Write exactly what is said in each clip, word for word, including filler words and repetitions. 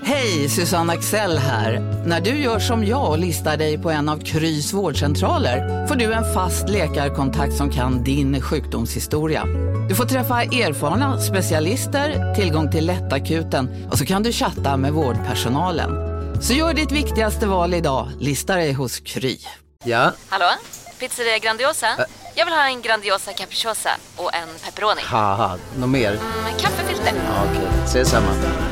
Hej, Susanne Axel här. När du gör som jag och listar dig på en av Krys vårdcentraler får du en fast läkarkontakt som kan din sjukdomshistoria. Du får träffa erfarna specialister, tillgång till lättakuten och så kan du chatta med vårdpersonalen. Så gör ditt viktigaste val idag, lista dig hos Kry. Ja? Hallå? Pizzeria Grandiosa? Ä- Jag vill ha en Grandiosa capriciosa och en pepperoni. Haha, något mer? Mm, kaffefilter. Ja, okej, okay. Ses samma.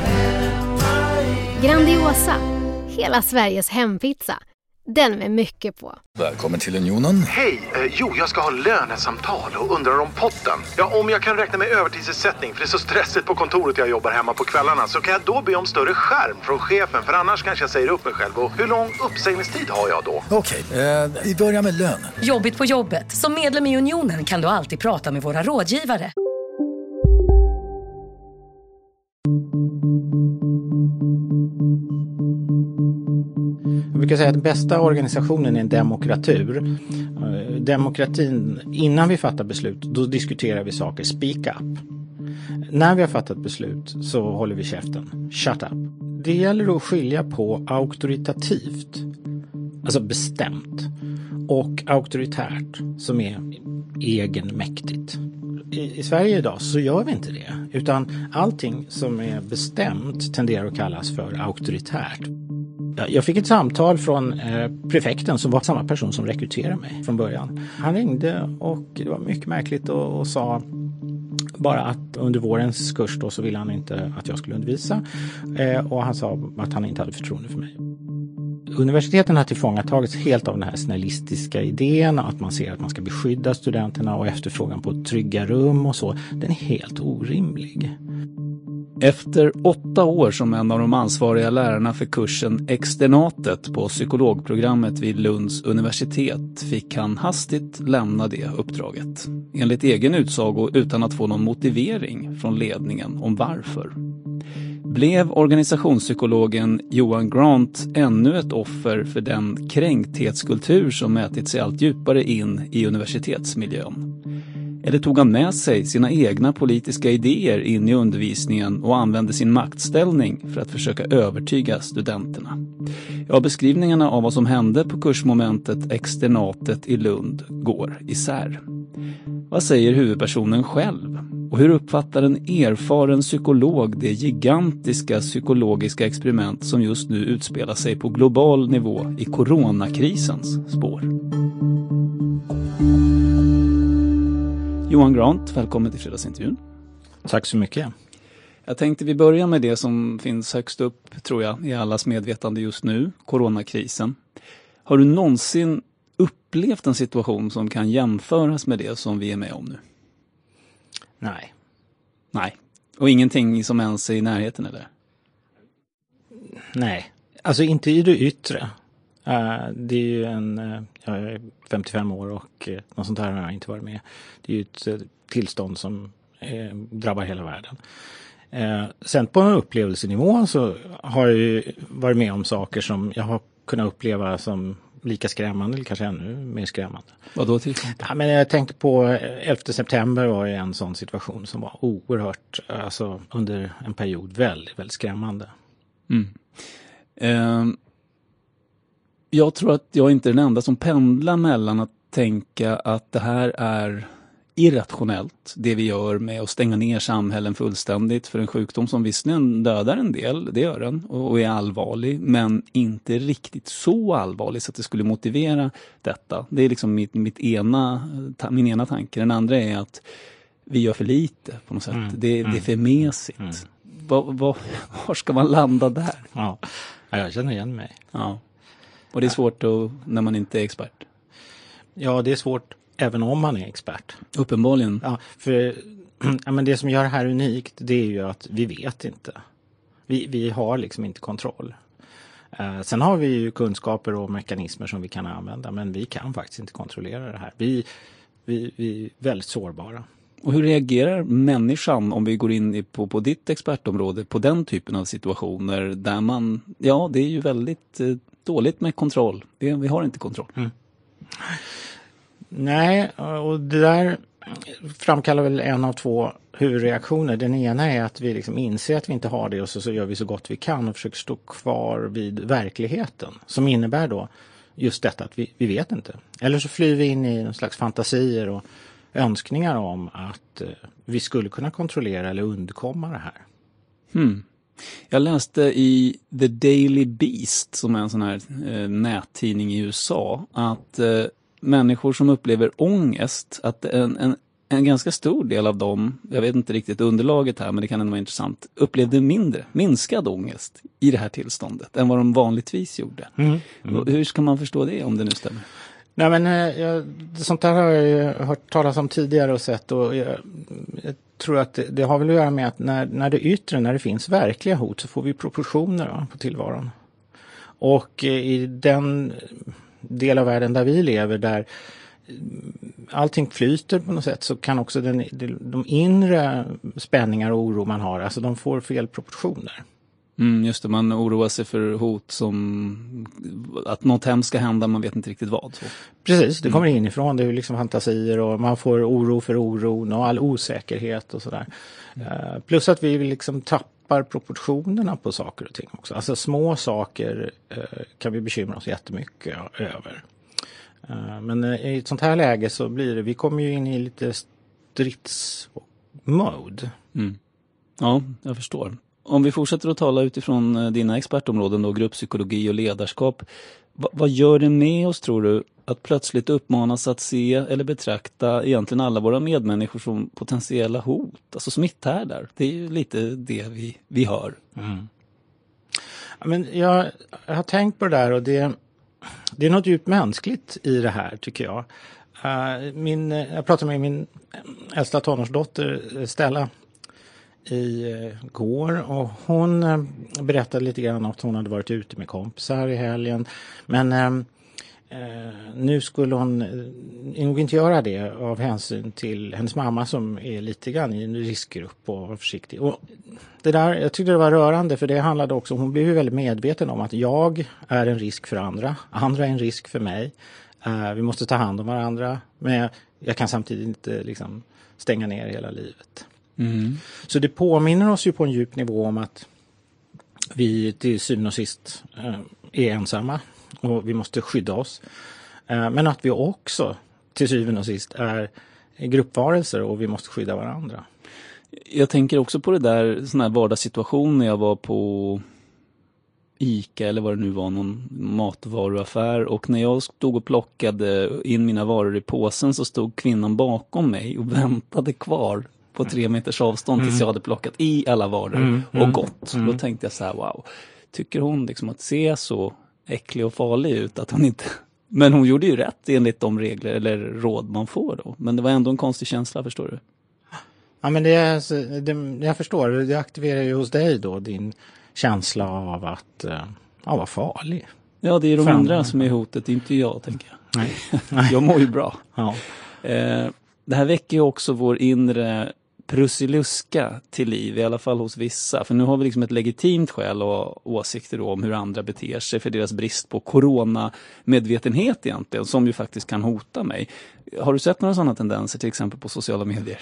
Grandiosa, hela Sveriges hempizza. Den med mycket på. Välkommen till Unionen. Hej, eh, jo jag ska ha lönesamtal och undrar om potten. Ja, om jag kan räkna med övertidsersättning för det är så stressigt på kontoret jag jobbar hemma på kvällarna, så kan jag då be om större skärm från chefen, för annars kanske jag säger upp mig själv. Och hur lång uppsägningstid har jag då? Okej, eh, vi börjar med lön. Jobbigt på jobbet. Som medlem i Unionen kan du alltid prata med våra rådgivare. Jag brukar säga att den bästa organisationen är en demokratur. Demokratin, innan vi fattar beslut, då diskuterar vi saker, speak up. När vi har fattat beslut så håller vi käften, shut up. Det gäller att skilja på auktoritativt, alltså bestämt, och auktoritärt som är egenmäktigt. I, I Sverige idag så gör vi inte det, utan allting som är bestämt tenderar att kallas för auktoritärt. Jag fick ett samtal från eh, prefekten som var samma person som rekryterade mig från början. Han ringde och det var mycket märkligt och, och sa bara att under vårens kurs då så ville han inte att jag skulle undervisa. Eh, och han sa att han inte hade förtroende för mig. Universiteten har tillfångatagits helt av den här snällistiska idén att man ser att man ska beskydda studenterna och efterfrågan på trygga rum och så. Den är helt orimlig. Efter åtta år som en av de ansvariga lärarna för kursen Externatet på psykologprogrammet vid Lunds universitet fick han hastigt lämna det uppdraget. Enligt egen utsago utan att få någon motivering från ledningen om varför. Blev organisationspsykologen Johan Grant ännu ett offer för den kränkthetskultur som mätit sig allt djupare in i universitetsmiljön? Eller tog han med sig sina egna politiska idéer in i undervisningen och använde sin maktställning för att försöka övertyga studenterna? Ja, beskrivningarna av vad som hände på kursmomentet Externatet i Lund går isär. Vad säger huvudpersonen själv? Och hur uppfattar en erfaren psykolog det gigantiska psykologiska experiment som just nu utspelar sig på global nivå i coronakrisens spår? Johan Grant, välkommen till fredagsintervjun. Tack så mycket. Jag tänkte vi börjar med det som finns högst upp, tror jag, i allas medvetande just nu, coronakrisen. Har du någonsin upplevt en situation som kan jämföras med det som vi är med om nu? Nej. Nej. Och ingenting som ens är i närheten, eller? Nej. Alltså inte i det yttre. Uh, det är ju en... Uh, jag är femtiofem år och uh, något sånt här har jag inte varit med. Det är ju ett uh, tillstånd som uh, drabbar hela världen. Uh, sen på en upplevelsenivå så har jag ju varit med om saker som jag har kunnat uppleva som lika skrämmande eller kanske ännu mer skrämmande. Vad då till exempel? Ja, men jag tänkte på elfte september var ju en sån situation som var oerhört, alltså under en period väldigt, väldigt skrämmande. Mm. Uh, jag tror att jag inte är den enda som pendlar mellan att tänka att det här är irrationellt, det vi gör med att stänga ner samhällen fullständigt för en sjukdom som visserligen dödar en del, det gör den, och är allvarlig, men inte riktigt så allvarlig så att det skulle motivera detta. Det är liksom mitt, mitt ena, min ena tanke. Den andra är att vi gör för lite på något sätt. Mm, det, mm, det är för mesigt. Mm. Var, var, var ska man landa där? Ja, jag känner igen mig. Ja. Och det är svårt att, när man inte är expert. Ja, det är svårt även om man är expert. Uppenbarligen. Ja, för ja, men det som gör det här unikt, det är ju att vi vet inte. Vi, vi har liksom inte kontroll. Uh, sen har vi ju kunskaper och mekanismer som vi kan använda, men vi kan faktiskt inte kontrollera det här. Vi, vi, vi är väldigt sårbara. Och hur reagerar människan, om vi går in på, på ditt expertområde, på den typen av situationer där man, ja, det är ju väldigt eh, dåligt med kontroll. Det, vi har inte kontroll. Mm. Nej, och det där framkallar väl en av två huvudreaktioner. Den ena är att vi liksom inser att vi inte har det och så, så gör vi så gott vi kan och försöker stå kvar vid verkligheten. Som innebär då just detta att vi, vi vet inte. Eller så flyr vi in i en slags fantasier och önskningar om att eh, vi skulle kunna kontrollera eller undkomma det här. Hmm. Jag läste i The Daily Beast, som är en sån här eh, nättidning i U S A, att eh, människor som upplever ångest, att en, en, en ganska stor del av dem, jag vet inte riktigt underlaget här men det kan ändå vara intressant, upplevde mindre, minskad ångest i det här tillståndet än vad de vanligtvis gjorde. Mm. Mm. Hur ska man förstå det om det nu stämmer? Nej men jag, sånt här har jag ju hört talas om tidigare och sett och jag, jag tror att det, det har väl att göra med att när, när det yttre, när det finns verkliga hot så får vi proportioner va, på tillvaron. Och i den del av världen där vi lever där allting flyter på något sätt så kan också den, de inre spänningar och oro man har, alltså de får fel proportioner. Mm, just det, man oroar sig för hot som att något hemskt ska hända, man vet inte riktigt vad. Så. Precis, det kommer inifrån, det är liksom fantasier och man får oro för oron och all osäkerhet och sådär. Mm. Uh, plus att vi liksom tappar proportionerna på saker och ting också. Alltså små saker uh, kan vi bekymra oss jättemycket över. Uh, men uh, i ett sånt här läge så blir det, vi kommer ju in i lite stridsmode. Mm. Ja, jag förstår. Om vi fortsätter att tala utifrån dina expertområden då, grupppsykologi och ledarskap. Va- vad gör det med oss, tror du, att plötsligt uppmanas att se eller betrakta egentligen alla våra medmänniskor som potentiella hot? Alltså smitthärdar. Det är ju lite det vi, vi hör. Mm. Ja, men jag, jag har tänkt på det där och det, det är något djupt mänskligt i det här tycker jag. Uh, min, jag pratade med min äldsta tonårsdotter Stella i går och hon eh, berättade lite grann att hon hade varit ute med kompisar i helgen men eh, eh, nu skulle hon eh, nog inte göra det av hänsyn till hennes mamma som är lite grann i en riskgrupp och var försiktig. Och det där, jag tyckte det var rörande för det handlade också, hon blev ju väldigt medveten om att jag är en risk för andra, andra är en risk för mig. Eh, vi måste ta hand om varandra men jag kan samtidigt inte liksom stänga ner hela livet. Mm. Så det påminner oss ju på en djup nivå om att vi till syvende och sist eh, är ensamma och vi måste skydda oss. Eh, men att vi också till syvende och sist är gruppvarelser och vi måste skydda varandra. Jag tänker också på det där sån här vardagssituation när jag var på Ica eller vad det nu var, någon matvaruaffär, och när jag stod och plockade in mina varor i påsen så stod kvinnan bakom mig och väntade kvar på tre meters avstånd tills jag hade plockat i alla varor mm, och mm, gått. Mm. Då tänkte jag så här, wow, tycker hon liksom att se så äcklig och farlig ut att hon inte... Men hon gjorde ju rätt enligt de regler eller råd man får då. Men det var ändå en konstig känsla, förstår du? Ja, men det, är, det jag förstår, det aktiverar ju hos dig då din känsla av att ja, vara farlig. Ja, det är de andra som är hotet, inte jag, tänker jag. Nej. Jag mår ju bra. Ja. Eh, det här väcker ju också vår inre prussiluska till liv, i alla fall hos vissa. För nu har vi liksom ett legitimt skäl och åsikter då om hur andra beter sig för deras brist på coronamedvetenhet egentligen, som ju faktiskt kan hota mig. Har du sett några sådana tendenser till exempel på sociala medier?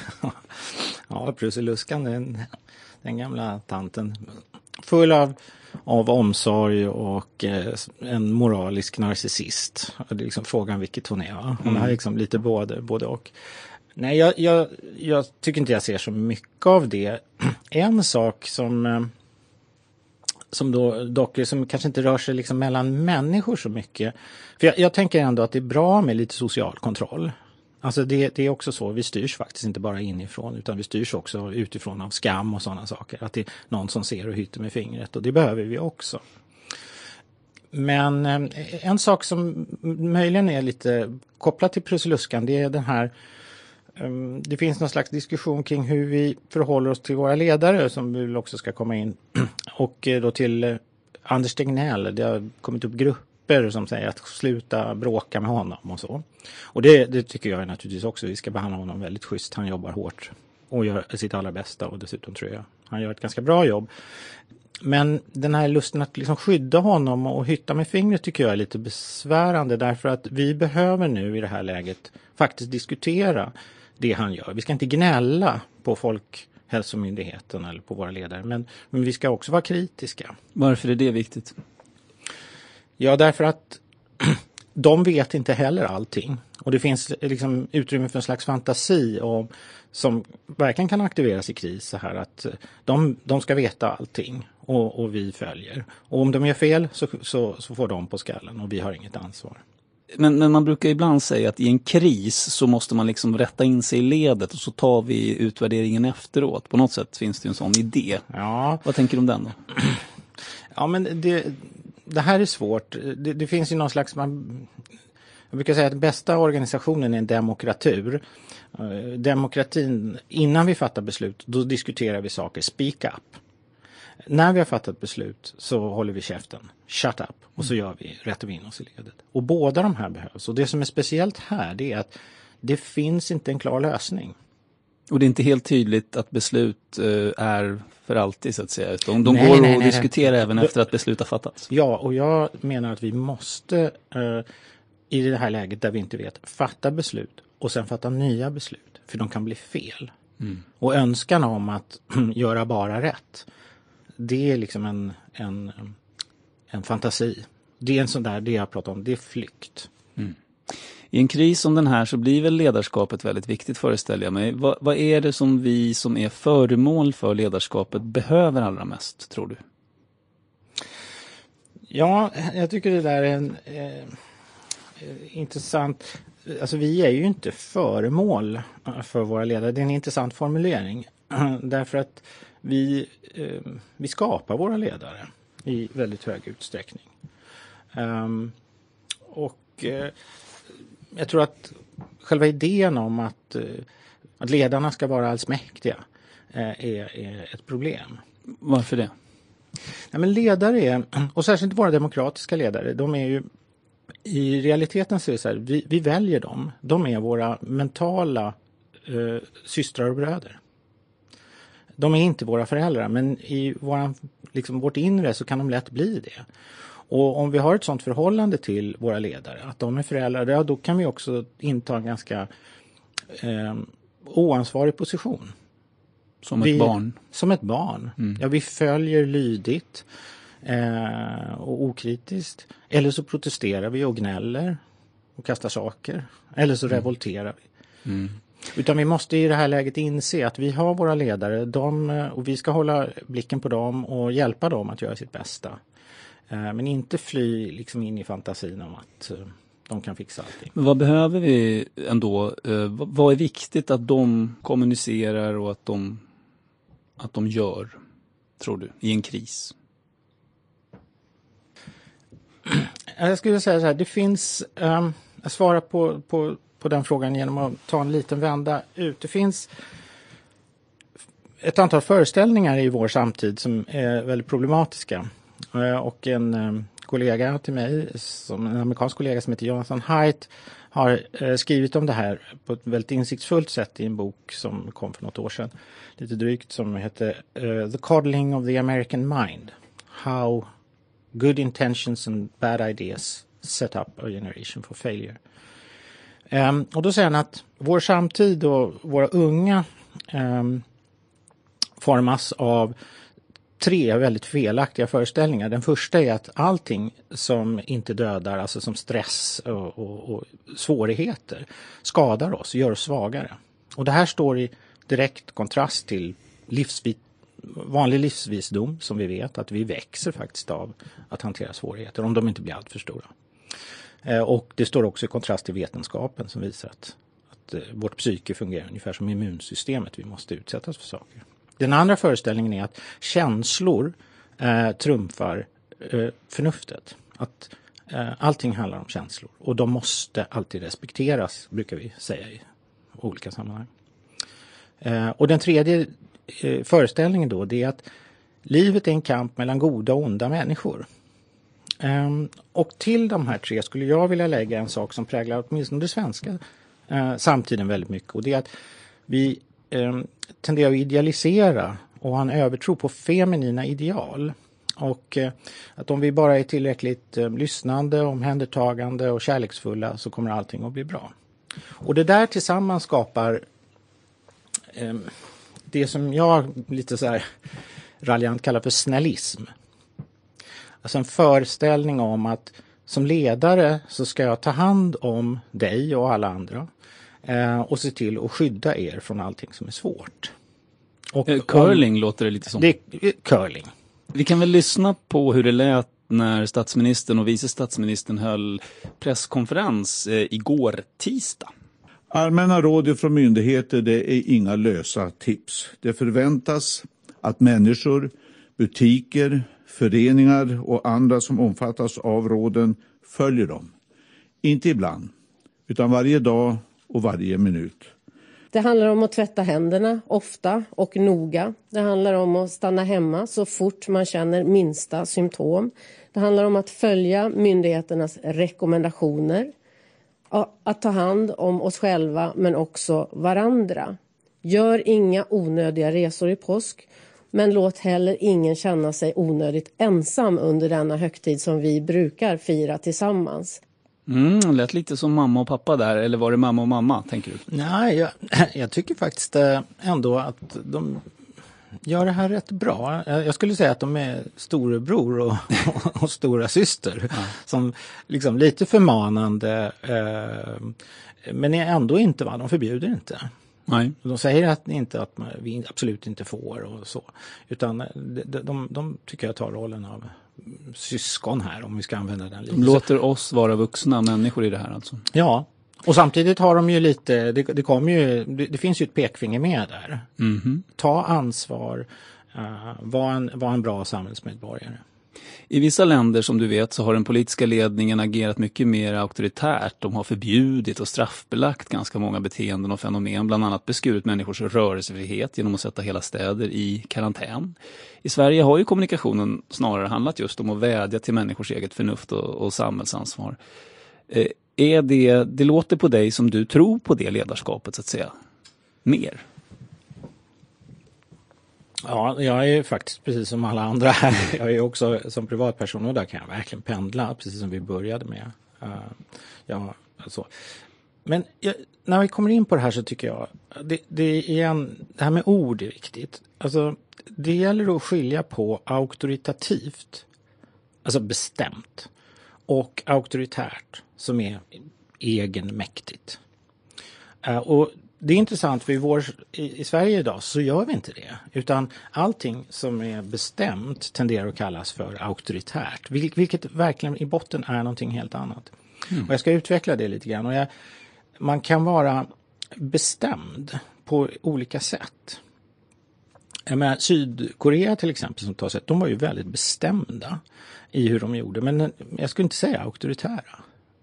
Ja, prussiluskan, den, den gamla tanten. Full av, av omsorg och eh, en moralisk narcissist. Det är liksom frågan vilket hon är. Va? Hon mm. har liksom lite både, både och. Nej, jag, jag, jag tycker inte jag ser så mycket av det. En sak som, som då dock som kanske inte rör sig liksom mellan människor så mycket. För jag, jag tänker ändå att det är bra med lite social kontroll. Alltså det, det är också så, vi styrs faktiskt inte bara inifrån utan vi styrs också utifrån av skam och sådana saker. Att det är någon som ser och hytter med fingret och det behöver vi också. Men en sak som möjligen är lite kopplat till prussiluskan, det är den här. Det finns någon slags diskussion kring hur vi förhåller oss till våra ledare som vi också ska komma in. Och då till Anders Tegnell, det har kommit upp grupper som säger att sluta bråka med honom och så. Och det, det tycker jag naturligtvis också. Vi ska behandla honom väldigt schysst. Han jobbar hårt och gör sitt allra bästa och dessutom tror jag han gör ett ganska bra jobb. Men den här lusten att liksom skydda honom och hytta med fingret tycker jag är lite besvärande därför att vi behöver nu i det här läget faktiskt diskutera det han gör. Vi ska inte gnälla på Folkhälsomyndigheten eller på våra ledare, men, men vi ska också vara kritiska. Varför är det viktigt? Ja, därför att de vet inte heller allting. Och det finns liksom utrymme för en slags fantasi om, som verkligen kan aktiveras i kris så här, att de, de ska veta allting och, och vi följer. Och om de gör fel så, så, så får de på skallen och vi har inget ansvar. Men, men man brukar ibland säga att i en kris så måste man liksom rätta in sig i ledet och så tar vi utvärderingen efteråt. På något sätt finns det en sån idé. Ja. Vad tänker du om den då? Ja, men det, det här är svårt. Det, det finns ju någon slags... Man, jag brukar säga att den bästa organisationen är en demokratur. Demokratin, innan vi fattar beslut, då diskuterar vi saker. Speak up. När vi har fattat beslut så håller vi käften. Shut up. Och så gör vi, rättar vi in oss i ledet. Och båda de här behövs. Och det som är speciellt här, det är att det finns inte en klar lösning. Och det är inte helt tydligt att beslut uh, är för alltid, så att säga. De, de nej, går nej, att nej, diskutera nej. även efter att beslut har fattats. Ja, och jag menar att vi måste uh, i det här läget där vi inte vet, fatta beslut och sen fatta nya beslut. För de kan bli fel. Mm. Och önskan om att göra bara rätt, det är liksom en, en, en fantasi. Det är en sån där, det jag pratar om, det är flykt. Mm. I en kris som den här så blir väl ledarskapet väldigt viktigt, föreställer jag mig. Vad, vad är det som vi som är föremål för ledarskapet behöver allra mest, tror du? Ja, jag tycker det där är en eh, intressant... Alltså vi är ju inte föremål för våra ledare. Det är en intressant formulering. Därför att vi, eh, vi skapar våra ledare i väldigt hög utsträckning. Um, och eh, jag tror att själva idén om att, eh, att ledarna ska vara allsmäktiga eh, är, är ett problem. Varför det? Ja, men ledare är, och särskilt våra demokratiska ledare, de är ju i realiteten så är det så här, vi, vi väljer dem. De är våra mentala eh, systrar och bröder. De är inte våra föräldrar, men i våran, liksom, vårt inre så kan de lätt bli det. Och om vi har ett sådant förhållande till våra ledare, att de är föräldrar, ja, då kan vi också inta en ganska eh, oansvarig position. Som vi, ett barn. Som ett barn. Mm. Ja, vi följer lydigt eh, och okritiskt. Eller så protesterar vi och gnäller och kastar saker. Eller så mm. revolterar vi. Mm. Utan vi måste i det här läget inse att vi har våra ledare, de, och vi ska hålla blicken på dem och hjälpa dem att göra sitt bästa. Eh, men inte fly liksom in i fantasin om att eh, de kan fixa allting. Men vad behöver vi ändå? Eh, vad är viktigt att de kommunicerar och att de, att de gör, tror du, i en kris? Jag skulle säga så här, det finns, um, jag svarar på, på, på den frågan genom att ta en liten vända ut. Det finns ett antal föreställningar i vår samtid som är väldigt problematiska. Uh, och en um, kollega till mig, som en amerikansk kollega som heter Jonathan Haidt, har uh, skrivit om det här på ett väldigt insiktsfullt sätt i en bok som kom för något år sedan. Lite drygt, som heter uh, The Coddling of the American Mind. How good intentions and bad ideas set up a generation for failure. Um, och då säger han att vår samtid och våra unga um, formas av tre väldigt felaktiga föreställningar. Den första är att allting som inte dödar, alltså som stress och, och, och svårigheter, skadar oss, gör oss svagare. Och det här står i direkt kontrast till livsvit vanlig livsvisdom, som vi vet att vi växer faktiskt av att hantera svårigheter om de inte blir allt för stora. Eh, och det står också i kontrast till vetenskapen som visar att, att eh, vårt psyke fungerar ungefär som immunsystemet. Vi måste utsättas för saker. Den andra föreställningen är att känslor eh, trumfar eh, förnuftet. Att eh, allting handlar om känslor och de måste alltid respekteras, brukar vi säga i olika sammanhang. Eh, och den tredje föreställningen då, det är att livet är en kamp mellan goda och onda människor. Um, och till de här tre skulle jag vilja lägga en sak som präglar åtminstone det svenska uh, samtiden väldigt mycket. Och det är att vi um, tenderar att idealisera och ha en övertro på feminina ideal. Och uh, att om vi bara är tillräckligt uh, lyssnande, omhändertagande och kärleksfulla så kommer allting att bli bra. Och det där tillsammans skapar eh, det som jag lite så här raljant kallar för snällism. Alltså en föreställning om att som ledare så ska jag ta hand om dig och alla andra eh, och se till att skydda er från allting som är svårt. Och, eh, curling om, låter det lite som. Det är curling. Vi kan väl lyssna på hur det lät när statsministern och vice statsministern höll presskonferens eh, igår tisdag. Allmänna råd från myndigheter, det är inga lösa tips. Det förväntas att människor, butiker, föreningar och andra som omfattas av råden följer dem. Inte ibland, utan varje dag och varje minut. Det handlar om att tvätta händerna ofta och noga. Det handlar om att stanna hemma så fort man känner minsta symptom. Det handlar om att följa myndigheternas rekommendationer. Att ta hand om oss själva men också varandra. Gör inga onödiga resor i påsk. Men låt heller ingen känna sig onödigt ensam under denna högtid som vi brukar fira tillsammans. Mm, det lät lite som mamma och pappa där. Eller var det mamma och mamma, tänker du? Nej, jag, jag tycker faktiskt ändå att de gör det här rätt bra. Jag skulle säga att de är storebror och, och, och stora syster. Ja. Som liksom lite förmanande. Eh, men är ändå inte, va? De förbjuder inte. Nej. De säger att inte att man, vi absolut inte får och så. Utan de, de, de tycker jag tar rollen av syskon här, om vi ska använda den lite. De låter oss vara vuxna människor i det här alltså. Ja, och samtidigt har de ju lite, det, det kommer ju, det, det finns ju ett pekfinger med där. Mm-hmm. Ta ansvar, uh, var en, var en bra samhällsmedborgare. I vissa länder, som du vet, så har den politiska ledningen agerat mycket mer auktoritärt. De har förbjudit och straffbelagt ganska många beteenden och fenomen. Bland annat beskurit människors rörelsefrihet genom att sätta hela städer i karantän. I Sverige har ju kommunikationen snarare handlat just om att vädja till människors eget förnuft och, och samhällsansvar. Eh, är det, det låter på dig som du tror på det ledarskapet, så att säga, mer? Ja, jag är faktiskt precis som alla andra här. Jag är också som privatperson och där kan jag verkligen pendla, precis som vi började med. Uh, ja, alltså. Men jag, när vi kommer in på det här så tycker jag det, det, är en, det här med ord är viktigt. Alltså, det gäller att skilja på auktoritativt, alltså bestämt, och auktoritärt som är egenmäktigt. Uh, och det är intressant, för i, vår, i, i Sverige idag så gör vi inte det. Utan allting som är bestämt tenderar att kallas för auktoritärt. Vil, vilket verkligen i botten är någonting helt annat. Mm. Och jag ska utveckla det lite grann. Och jag, man kan vara bestämd på olika sätt. Men Sydkorea till exempel, som tar sig, de var ju väldigt bestämda i hur de gjorde. Men jag skulle inte säga auktoritära.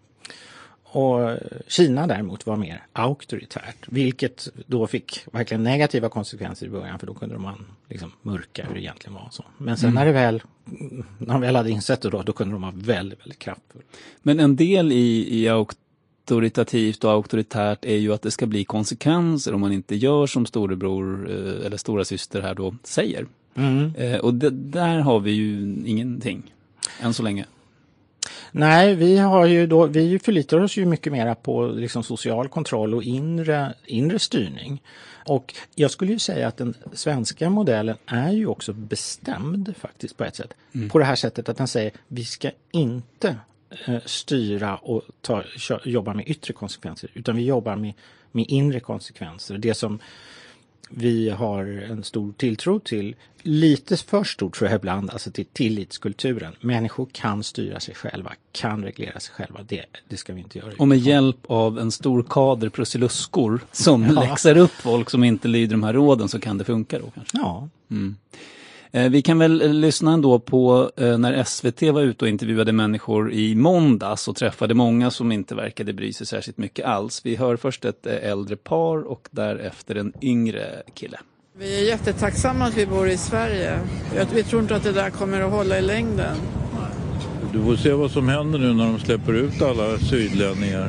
Och Kina däremot var mer auktoritärt, vilket då fick verkligen negativa konsekvenser i början, för då kunde man liksom mörka hur det egentligen var. Så. Men sen mm. när det väl, när de väl hade insett det då, då kunde de vara väldigt, väldigt kraftfulla. Men en del i, i auktoritativt och auktoritärt är ju att det ska bli konsekvenser om man inte gör som storebror eller stora syster här då säger. Mm. Eh, och det, där har vi ju ingenting än så länge. Nej, vi har ju då, vi förlitar oss ju mycket mer på liksom social kontroll och inre, inre styrning. Och jag skulle ju säga att den svenska modellen är ju också bestämd faktiskt på ett sätt. Mm. På det här sättet att den säger vi ska inte eh, styra och ta, jobba med yttre konsekvenser, utan vi jobbar med, med inre konsekvenser. Det som vi har en stor tilltro till, lite för stor tror jag ibland, alltså till tillitskulturen. Människor kan styra sig själva, kan reglera sig själva. Det, det ska vi inte göra. Och med hjälp av en stor kader prussiluskor som ja. läxar upp folk som inte lyder de här råden, så kan det funka då kanske. Ja. Mm. Eh, vi kan väl lyssna ändå på eh, när S V T var ute och intervjuade människor i måndags och träffade många som inte verkade bry sig särskilt mycket alls. Vi hör först ett eh, äldre par och därefter en yngre kille. Vi är jättetacksamma att vi bor i Sverige. Vi tror inte att det där kommer att hålla i längden. Du får se vad som händer nu när de släpper ut alla sydlänningar.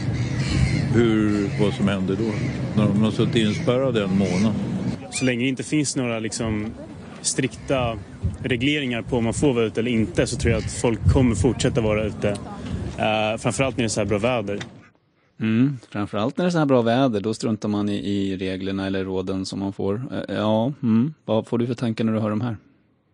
Hur, vad som händer då? När de har suttit inspärrade en månad. Så länge det inte finns några liksom strikta regleringar på om man får vara ute eller inte, så tror jag att folk kommer fortsätta vara ute. Uh, framförallt när det är så här bra väder. Mm, framförallt när det är så här bra väder, då struntar man i, i reglerna eller råden som man får. Ja, mm. Vad får du för tankar när du hör de här?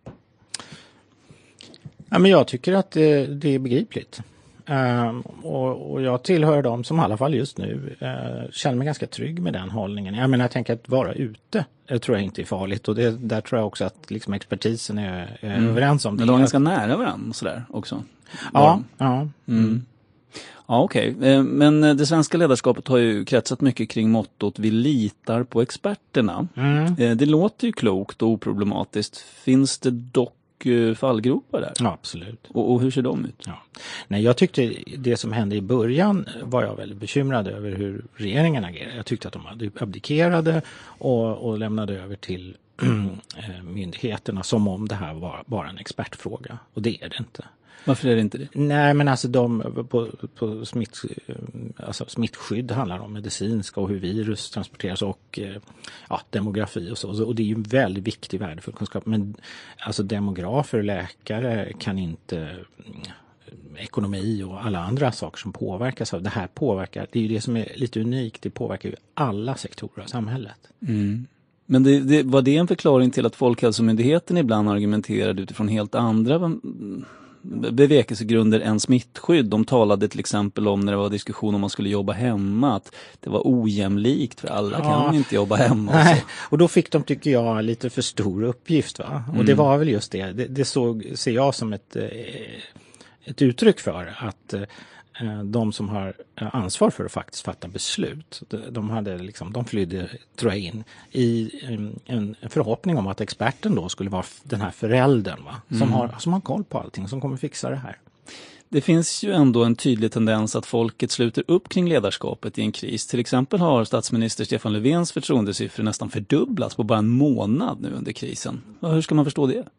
Ja, men jag tycker att det, det är begripligt. Uh, och, och jag tillhör dem som i alla fall just nu uh, känner mig ganska trygg med den hållningen. Jag menar, jag tänker att vara ute det tror jag inte är farligt. Och det, där tror jag också att liksom, expertisen är, är mm. överens om det. Men de är ganska nära varandra sådär också. Ja, ja. Mm. Ja, okej. Okay. Men det svenska ledarskapet har ju kretsat mycket kring mottot vi litar på experterna. Mm. Det låter ju klokt och oproblematiskt. Finns det dock fallgropar där? Ja, absolut. Och, och hur ser de ut? Ja. Nej, jag tyckte det som hände i början var jag väldigt bekymrad över hur regeringen agerade. Jag tyckte att de hade abdikerade och, och lämnade över till myndigheterna som om det här var bara en expertfråga. Och det är det inte. Varför är det inte det? Nej, men alltså de på, på smitt, alltså smittskydd handlar om medicinska och hur virus transporteras och ja, demografi och så. Och det är ju en väldigt viktig värdefull kunskap. Men alltså demografer och läkare kan inte ekonomi och alla andra saker som påverkas av det här påverkar. Det är ju det som är lite unikt. Det påverkar ju alla sektorer av samhället. Mm. Men det, det, var det en förklaring till att Folkhälsomyndigheten ibland argumenterade utifrån helt andra bevekelsegrunder än smittskydd? De talade till exempel om när det var diskussion om man skulle jobba hemma att det var ojämlikt för alla ja. kan inte jobba hemma. Och, Nej. och då fick de, tycker jag, lite för stor uppgift. Va? Och mm. det var väl just det. Det, det såg, ser jag som ett, ett uttryck för att de som har ansvar för att faktiskt fatta beslut, de, hade liksom, de flydde, tror jag, in i en förhoppning om att experten då skulle vara den här föräldern va? Som, mm. har, som har koll på allting, som kommer fixa det här. Det finns ju ändå en tydlig tendens att folket sluter upp kring ledarskapet i en kris. Till exempel har statsminister Stefan Löfvens förtroendesiffror nästan fördubblats på bara en månad nu under krisen. Hur ska man förstå det?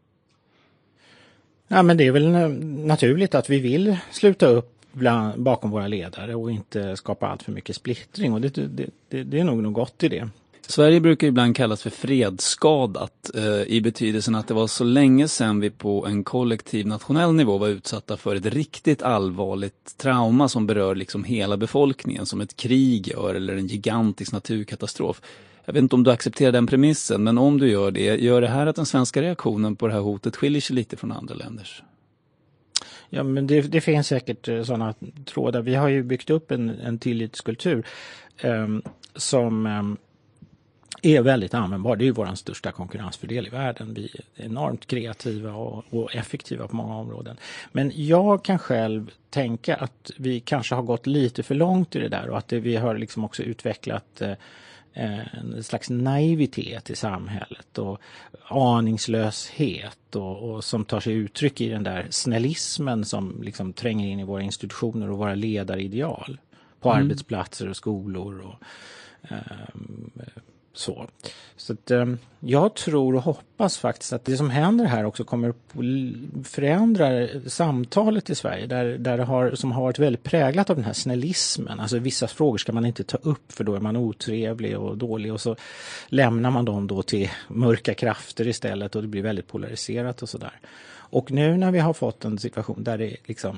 Ja, men det är väl naturligt att vi vill sluta upp bland, bakom våra ledare och inte skapa allt för mycket splittring. Och det, det, det, det är nog något gott i det. Sverige brukar ibland kallas för fredsskadat eh, i betydelsen att det var så länge sedan vi på en kollektiv nationell nivå var utsatta för ett riktigt allvarligt trauma som berör liksom hela befolkningen, som ett krig gör eller en gigantisk naturkatastrof. Jag vet inte om du accepterar den premissen, men om du gör det, gör det här att den svenska reaktionen på det här hotet skiljer sig lite från andra länders? Ja, men det, det finns säkert sådana trådar. Vi har ju byggt upp en, en tillitskultur um, som um, är väldigt användbar. Det är ju vår största konkurrensfördel i världen. Vi är enormt kreativa och, och effektiva på många områden. Men jag kan själv tänka att vi kanske har gått lite för långt i det där och att det, vi har liksom också utvecklat uh, en slags naivitet i samhället och aningslöshet och, och som tar sig uttryck i den där snällismen som liksom tränger in i våra institutioner och våra ledarideal på mm. arbetsplatser och skolor och um, så. Så att, um, jag tror och hoppas faktiskt att det som händer här också kommer förändra samtalet i Sverige där, där det har, som har varit väldigt präglat av den här snällismen. Alltså vissa frågor ska man inte ta upp för då är man otrevlig och dålig och så lämnar man dem då till mörka krafter istället och det blir väldigt polariserat och sådär. Och nu när vi har fått en situation där det liksom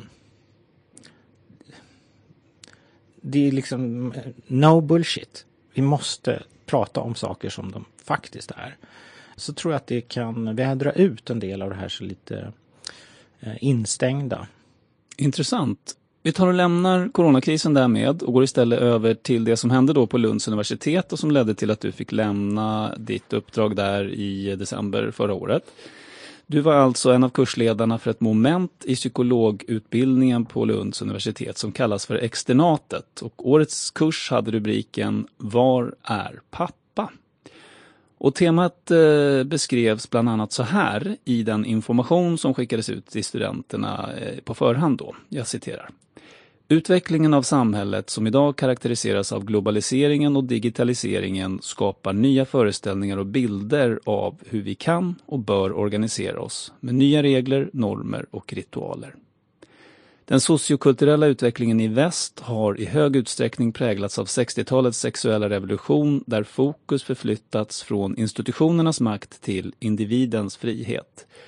det är liksom no bullshit. Vi måste prata om saker som de faktiskt är. Så tror jag att det kan vädra ut en del av det här så lite eh, instängda. Intressant. Vi tar och lämnar coronakrisen därmed och går istället över till det som hände då på Lunds universitet och som ledde till att du fick lämna ditt uppdrag där i december förra året. Du var alltså en av kursledarna för ett moment i psykologutbildningen på Lunds universitet som kallas för externatet. Och årets kurs hade rubriken Var är pappa? Och temat eh, beskrevs bland annat så här i den information som skickades ut till studenterna eh, på förhand då. Jag citerar. Utvecklingen av samhället som idag karaktäriseras av globaliseringen och digitaliseringen skapar nya föreställningar och bilder av hur vi kan och bör organisera oss med nya regler, normer och ritualer. Den sociokulturella utvecklingen i väst har i hög utsträckning präglats av sextiotalets sexuella revolution där fokus förflyttats från institutionernas makt till individens frihet.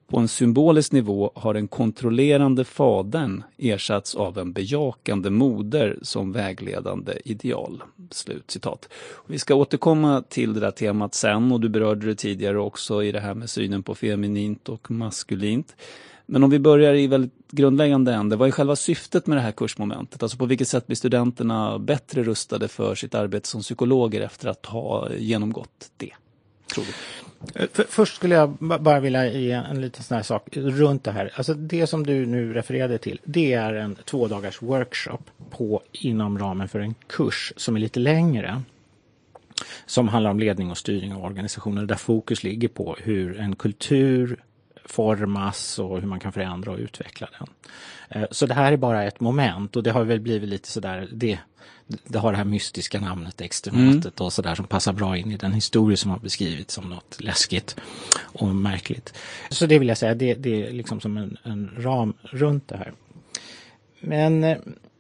På en symbolisk nivå har den kontrollerande fadern ersatts av en bejakande moder som vägledande ideal. Slut citat. Vi ska återkomma till det där temat sen, och du berörde det tidigare också i det här med synen på feminint och maskulint. Men om vi börjar i väldigt grundläggande ände, vad är själva syftet med det här kursmomentet? Alltså på vilket sätt blir studenterna bättre rustade för sitt arbete som psykologer efter att ha genomgått det, tror du? För, först skulle jag bara vilja ge en liten sån här sak runt det här. Alltså det som du nu refererade till, det är en två dagars workshop på, inom ramen för en kurs som är lite längre. Som handlar om ledning och styrning av organisationer, där fokus ligger på hur en kultur formas och hur man kan förändra och utveckla den. Så det här är bara ett moment, och det har väl blivit lite sådär, det, det har det här mystiska namnet externatet mm. och sådär, som passar bra in i den historia som har beskrivits som något läskigt och märkligt. Så det vill jag säga, det, det är liksom som en, en ram runt det här. Men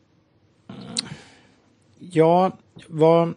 ja, vad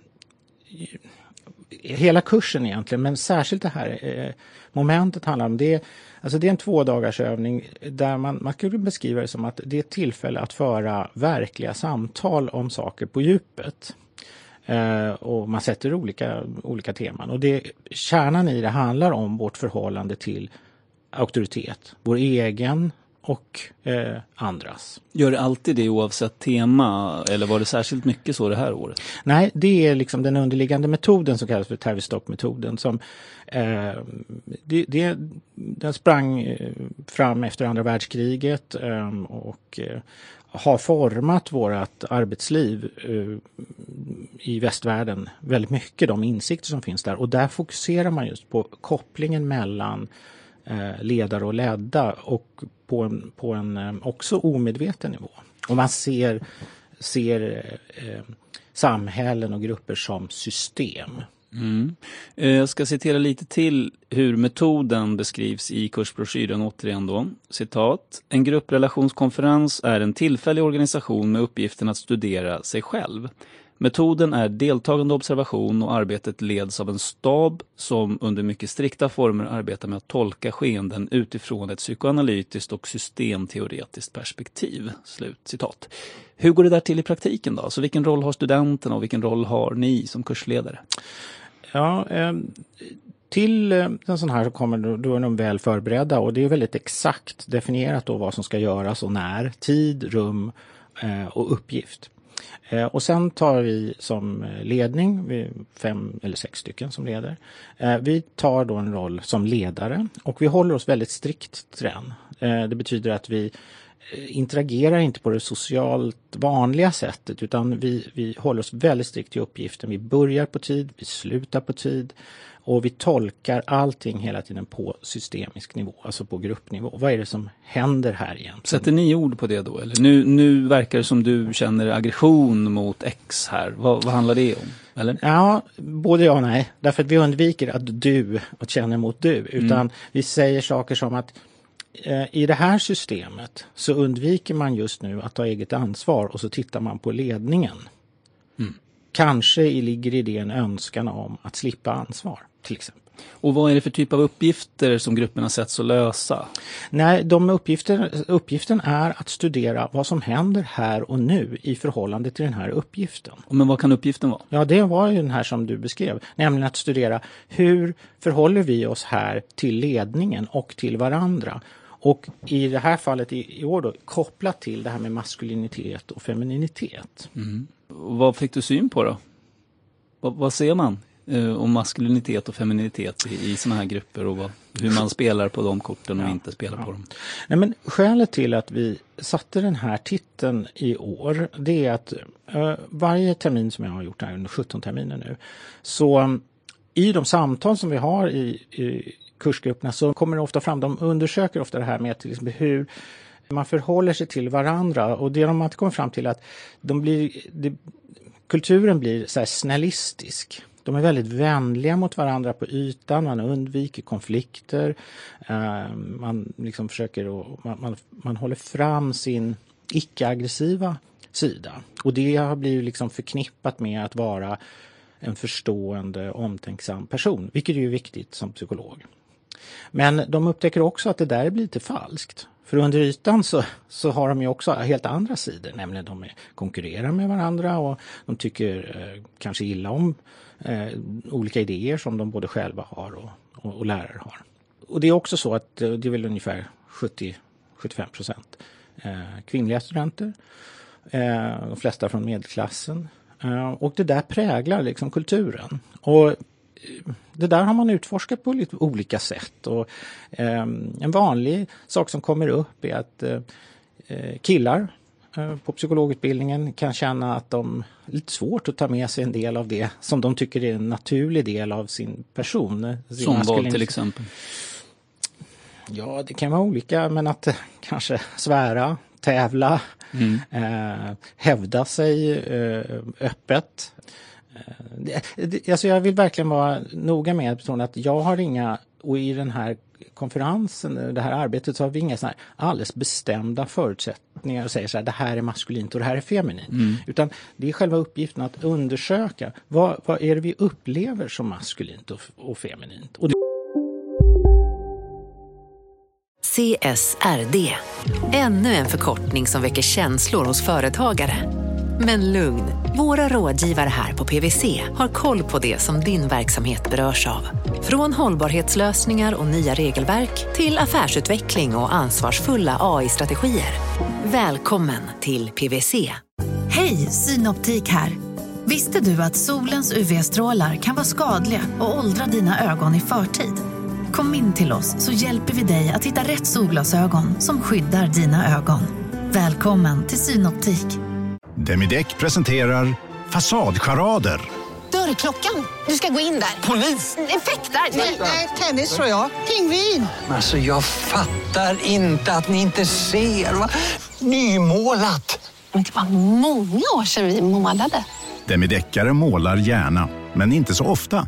hela kursen egentligen, men särskilt det här eh, momentet handlar om det. Alltså det är en två dagars övning där man, man skulle beskriva det som att det är ett tillfälle att föra verkliga samtal om saker på djupet. Eh, och man sätter olika, olika teman. Och det, kärnan i det handlar om vårt förhållande till auktoritet. Vår egen och eh, andras. Gör det alltid det oavsett tema, eller var det särskilt mycket så det här året? Nej, det är liksom den underliggande metoden som kallas för Tavistock-metoden. Som, eh, det, det, den sprang eh, fram efter andra världskriget eh, och eh, har format vårt arbetsliv eh, i västvärlden väldigt mycket, de insikter som finns där. Och där fokuserar man just på kopplingen mellan eh, ledare och ledda, och på en, på en eh, också omedveten nivå. Och man ser, ser eh, samhällen och grupper som system. Mm. Jag ska citera lite till hur metoden beskrivs i kursbroschyren återigen då. Citat: en grupprelationskonferens är en tillfällig organisation med uppgiften att studera sig själv. Metoden är deltagande observation, och arbetet leds av en stab som under mycket strikta former arbetar med att tolka skeenden utifrån ett psykoanalytiskt och systemteoretiskt perspektiv. Slut citat. Hur går det där till i praktiken då? Så vilken roll har studenterna och vilken roll har ni som kursledare? Ja, eh, till eh, en sån här så kommer då, då är de väl förberedda, och det är väldigt exakt definierat då vad som ska göras och när, tid, rum eh, och uppgift. Eh, och sen tar vi som ledning, vi är fem eller sex stycken som leder, eh, vi tar då en roll som ledare, och vi håller oss väldigt strikt till den. Eh, det betyder att vi interagerar inte på det socialt vanliga sättet, utan vi, vi håller oss väldigt strikt till uppgiften. Vi börjar på tid, vi slutar på tid, och vi tolkar allting hela tiden på systemisk nivå, alltså på gruppnivå. Vad är det som händer här egentligen? Sätter ni ord på det då? Eller nu, nu verkar det som du känner aggression mot X här. Vad, vad handlar det om? Eller? Ja, både ja och nej. Därför att vi undviker att du och känner mot du, utan mm. vi säger saker som att i det här systemet så undviker man just nu att ta eget ansvar, och så tittar man på ledningen. Mm. Kanske ligger i det en önskan om att slippa ansvar, till exempel. Och vad är det för typ av uppgifter som grupperna sätts att lösa? Nej, de uppgifter, uppgiften är att studera vad som händer här och nu i förhållande till den här uppgiften. Men vad kan uppgiften vara? Ja, det var ju den här som du beskrev. Nämligen att studera hur förhåller vi oss här till ledningen och till varandra. Och i det här fallet i, i år då, kopplat till det här med maskulinitet och femininitet. Mm. Vad fick du syn på då? Vad, vad ser man eh, om maskulinitet och femininitet i, i såna här grupper, och vad, hur man spelar på de korten och ja, inte spelar ja. på dem? Nej, men skälet till att vi satte den här titeln i år, det är att eh, varje termin som jag har gjort här under sjutton terminer nu, så um, i de samtal som vi har i, i kursgrupperna så kommer det ofta fram, de undersöker ofta det här med till exempel hur man förhåller sig till varandra, och det de har kommit fram till att de blir, det, kulturen blir så här snällistisk. De är väldigt vänliga mot varandra på ytan, man undviker konflikter, eh, man liksom försöker att, man, man, man håller fram sin icke-aggressiva sida, och det har blivit liksom förknippat med att vara en förstående, omtänksam person, vilket är ju viktigt som psykolog. Men de upptäcker också att det där blir lite falskt. För under ytan så, så har de ju också helt andra sidor, nämligen de konkurrerar med varandra och de tycker eh, kanske illa om eh, olika idéer som de både själva har och, och, och lärare har. Och det är också så att det är väl ungefär sjuttio till sjuttiofem procent eh, kvinnliga studenter, eh, de flesta från medelklassen. Eh, och det där präglar liksom kulturen. Och det där har man utforskat på lite olika sätt. Och, eh, en vanlig sak som kommer upp är att eh, killar eh, på psykologutbildningen kan känna att de är lite svårt att ta med sig en del av det som de tycker är en naturlig del av sin person. Sin som vad till exempel? Ja, det kan vara olika, men att eh, kanske svära, tävla, mm. eh, hävda sig eh, öppet. Det, det, alltså jag vill verkligen vara noga med att betona att jag har inga, och i den här konferensen, det här arbetet, så har vi inga såna här alldeles bestämda förutsättningar och säger så här, det här är maskulint och det här är feminint. Mm. Utan det är själva uppgiften att undersöka vad, vad är det vi upplever som maskulint och, och feminint. Och det... C S R D. Ännu en förkortning som väcker känslor hos företagare. Men lugn, våra rådgivare här på P W C har koll på det som din verksamhet berörs av. Från hållbarhetslösningar och nya regelverk till affärsutveckling och ansvarsfulla A I-strategier. Välkommen till P W C. Hej, Synoptik här. Visste du att solens U V-strålar kan vara skadliga och åldra dina ögon i förtid? Kom in till oss så hjälper vi dig att hitta rätt solglasögon som skyddar dina ögon. Välkommen till Synoptik. Demideck presenterar Fasadcharader. Dörrklockan. Du ska gå in där. Polis? Effektar? Nej, tennis tror jag. Pingvin. Alltså jag fattar inte att ni inte ser. Va? Nymålat. Men det var många år sedan vi målade. Demideckare målar gärna, men inte så ofta.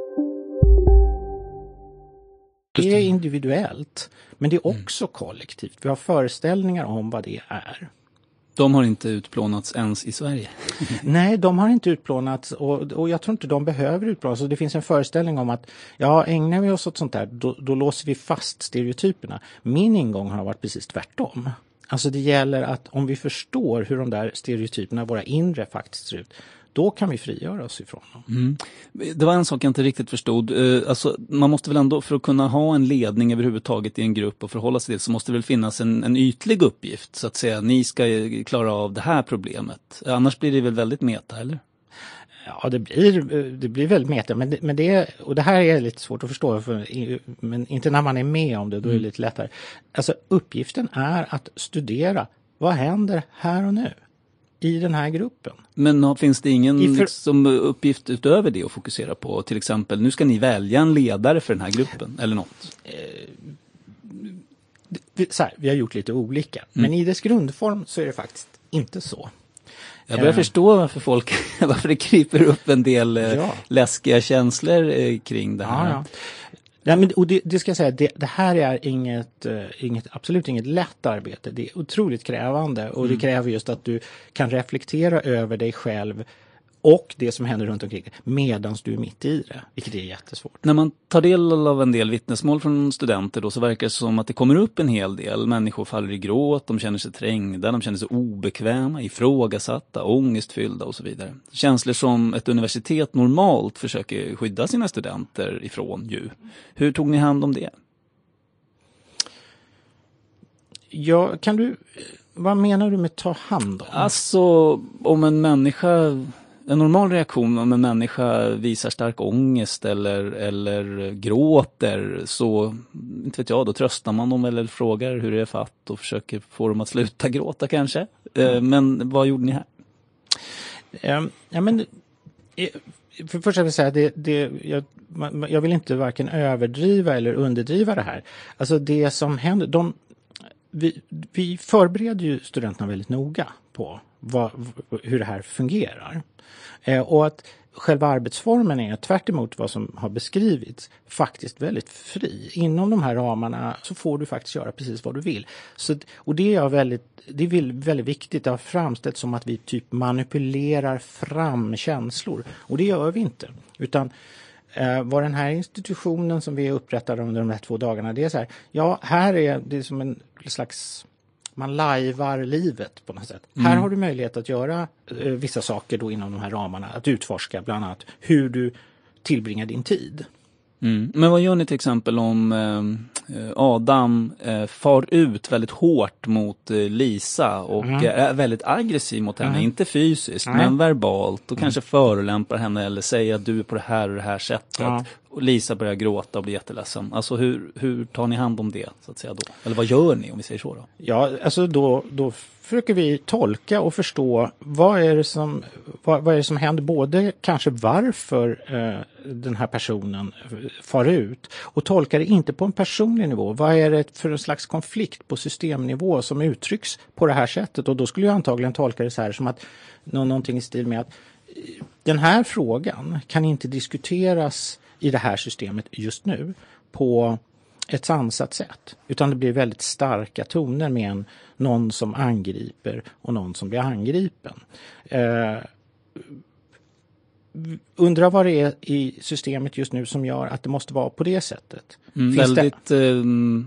Det är individuellt, men det är också kollektivt. Vi har föreställningar om vad det är. De har inte utplånats ens i Sverige. Nej, de har inte utplånats och, och jag tror inte de behöver utplånas. Så det finns en föreställning om att ja, ägnar vi oss åt sånt där, då, då låser vi fast stereotyperna. Min ingång har varit precis tvärtom. Alltså det gäller att om vi förstår hur de där stereotyperna, våra inre faktiskt ser ut, då kan vi frigöra oss ifrån dem. Mm. Det var en sak jag inte riktigt förstod. Alltså, man måste väl ändå, för att kunna ha en ledning överhuvudtaget i en grupp och förhålla sig till, så måste det väl finnas en, en ytlig uppgift. Så att säga, ni ska klara av det här problemet. Annars blir det väl väldigt meta, eller? Ja, det blir, det blir väldigt meta. Men det, men det, och det här är lite svårt att förstå. För, men inte när man är med om det, då är det lite lättare. Alltså, uppgiften är att studera vad händer här och nu i den här gruppen. Men finns det ingen för... liksom, uppgift utöver det att fokusera på? Till exempel, nu ska ni välja en ledare för den här gruppen, eller något? Eh, så här, vi har gjort lite olika. Mm. Men i dess grundform så är det faktiskt inte så. Jag börjar eh. förstå varför folk, varför det kryper upp en del eh, ja. läskiga känslor eh, kring det här. Ja, ja. Ja, men, och det, det ska jag säga, det, det här är inget, uh, inget, absolut inget lätt arbete. Det är otroligt krävande och mm. det kräver just att du kan reflektera över dig själv och det som händer runt omkring medan du är mitt i det, vilket är jättesvårt. När man tar del av en del vittnesmål från studenter då, så verkar det som att det kommer upp en hel del. Människor faller i gråt, de känner sig trängda, de känner sig obekväma, ifrågasatta, ångestfyllda och så vidare. Känslor som ett universitet normalt försöker skydda sina studenter ifrån ju. Hur tog ni hand om det? Ja, kan du, vad menar du med ta hand om? Alltså, om en människa... En normal reaktion om en människa visar stark ångest eller, eller gråter, så inte vet jag, då tröstar man dem eller frågar hur det är fatt och försöker få dem att sluta gråta kanske. Mm. Men vad gjorde ni här? Um, ja, men, för det första vill jag säga det, det, jag, jag vill inte varken överdriva eller underdriva det här. Alltså det som händer, de, vi, vi förbereder ju studenterna väldigt noga på vad, hur det här fungerar. Eh, och att själva arbetsformen är tvärt emot vad som har beskrivits faktiskt väldigt fri. Inom de här ramarna så får du faktiskt göra precis vad du vill. Så, och det är, väldigt, det är väldigt viktigt. Det har framställts som att vi typ manipulerar fram känslor. Och det gör vi inte. Utan Eh, vad den här institutionen som vi upprättade under de här två dagarna, det är så här, ja, här är det som en slags, man lajvar livet på något sätt. Mm. Här har du möjlighet att göra eh, vissa saker då inom de här ramarna, att utforska bland annat hur du tillbringar din tid. Mm. Men vad gör ni till exempel om eh, Adam eh, far ut väldigt hårt mot eh, Lisa och mm. är väldigt aggressiv mot henne, mm. inte fysiskt mm. men verbalt och mm. kanske förolämpar henne eller säger att du är på det här och det här sättet mm. och Lisa börjar gråta och blir jätteledsen. Alltså hur, hur tar ni hand om det så att säga då? Eller vad gör ni om vi säger så då? Ja, alltså då, då försöker vi tolka och förstå vad är det som, vad, vad är det som händer, både kanske varför eh, den här personen far ut och tolka det inte på en personlig nivå. Vad är det för en slags konflikt på systemnivå som uttrycks på det här sättet? Och då skulle jag antagligen tolka det så här som att någonting i stil med att den här frågan kan inte diskuteras i det här systemet just nu på ett sansat sätt, utan det blir väldigt starka toner med en, någon som angriper och någon som blir angripen. Eh, undrar vad det är i systemet just nu som gör att det måste vara på det sättet. Mm, väldigt det... eh,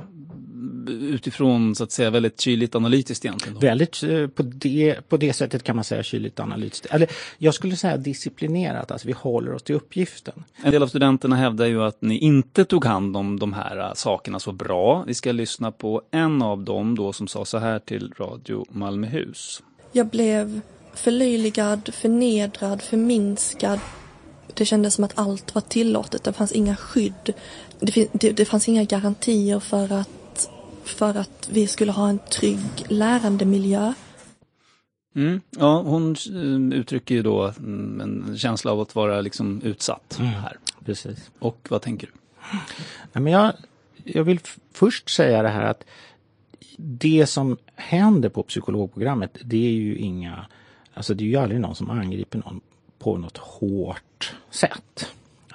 utifrån så att säga väldigt kyligt analytiskt egentligen. Då. Väldigt eh, på, det, på det sättet kan man säga kyligt analytiskt. Eller jag skulle säga disciplinerat, alltså vi håller oss till uppgiften. En del av studenterna hävdar ju att ni inte tog hand om de här sakerna så bra. Vi ska lyssna på en av dem då som sa så här till Radio Malmöhus. Jag blev förlöjligad, förnedrad, förminskad. Det kändes som att allt var tillåtet. Det fanns inga skydd. Det, det, det fanns inga garantier för att, för att vi skulle ha en trygg lärandemiljö. Mm. Ja, hon uttrycker ju då en känsla av att vara liksom utsatt mm. här. Precis. Och vad tänker du? Ja, men jag, jag vill f- först säga det här att det som händer på psykologprogrammet, det är ju inga, alltså det är ju aldrig någon som angriper någon på något hårt sätt.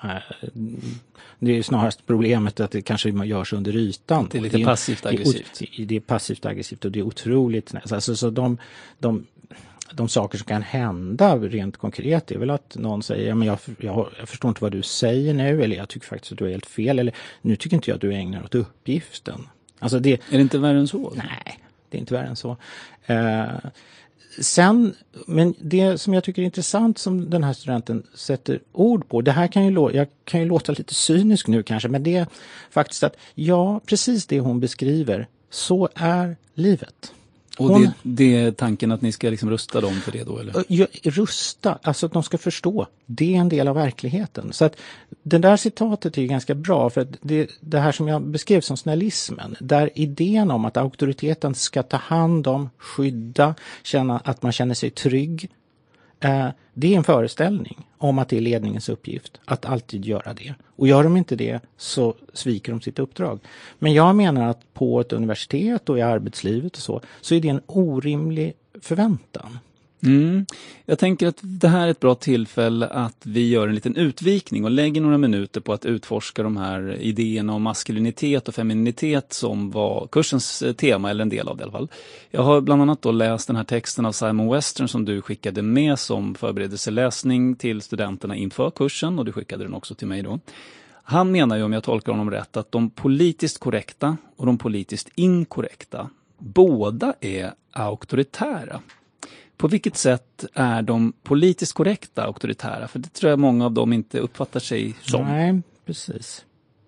Det är snarast problemet att det kanske görs under ytan. Det är lite det är, passivt aggressivt. Det är, det är passivt aggressivt och det är otroligt. Alltså, så de, de, de saker som kan hända rent konkret är väl att någon säger, ja, men jag, jag, jag förstår inte vad du säger nu, eller jag tycker faktiskt att du är helt fel, eller nu tycker inte jag att du ägnar åt uppgiften. Alltså det, är det inte värre än så? Nej, det är inte värre än så. Uh, Sen, men det som jag tycker är intressant som den här studenten sätter ord på, det här kan ju, lå- jag kan ju låta lite cynisk nu kanske, men det är faktiskt att ja, precis det hon beskriver, så är livet. Och hon, det, det är tanken att ni ska liksom rusta dem för det då? Eller? Ja, rusta, alltså att de ska förstå. Det är en del av verkligheten. Så att det där citatet är ju ganska bra, för att det, det här som jag beskrev som snällismen, där idén om att auktoriteten ska ta hand om, skydda, känna att man känner sig trygg, eh, det är en föreställning om att det är ledningens uppgift att alltid göra det. Och gör de inte det så sviker de sitt uppdrag. Men jag menar att på ett universitet och i arbetslivet och så, så är det en orimlig förväntan. Mm. Jag tänker att det här är ett bra tillfälle att vi gör en liten utvikning och lägger några minuter på att utforska de här idéerna om maskulinitet och femininitet som var kursens tema, eller en del av det i alla fall. Jag har bland annat då läst den här texten av Simon Western som du skickade med som förberedelseläsning till studenterna inför kursen, och du skickade den också till mig då. Han menar ju, om jag tolkar honom rätt, att de politiskt korrekta och de politiskt inkorrekta båda är auktoritära. På vilket sätt är de politiskt korrekta auktoritära? För det tror jag många av dem inte uppfattar sig som. Nej, precis.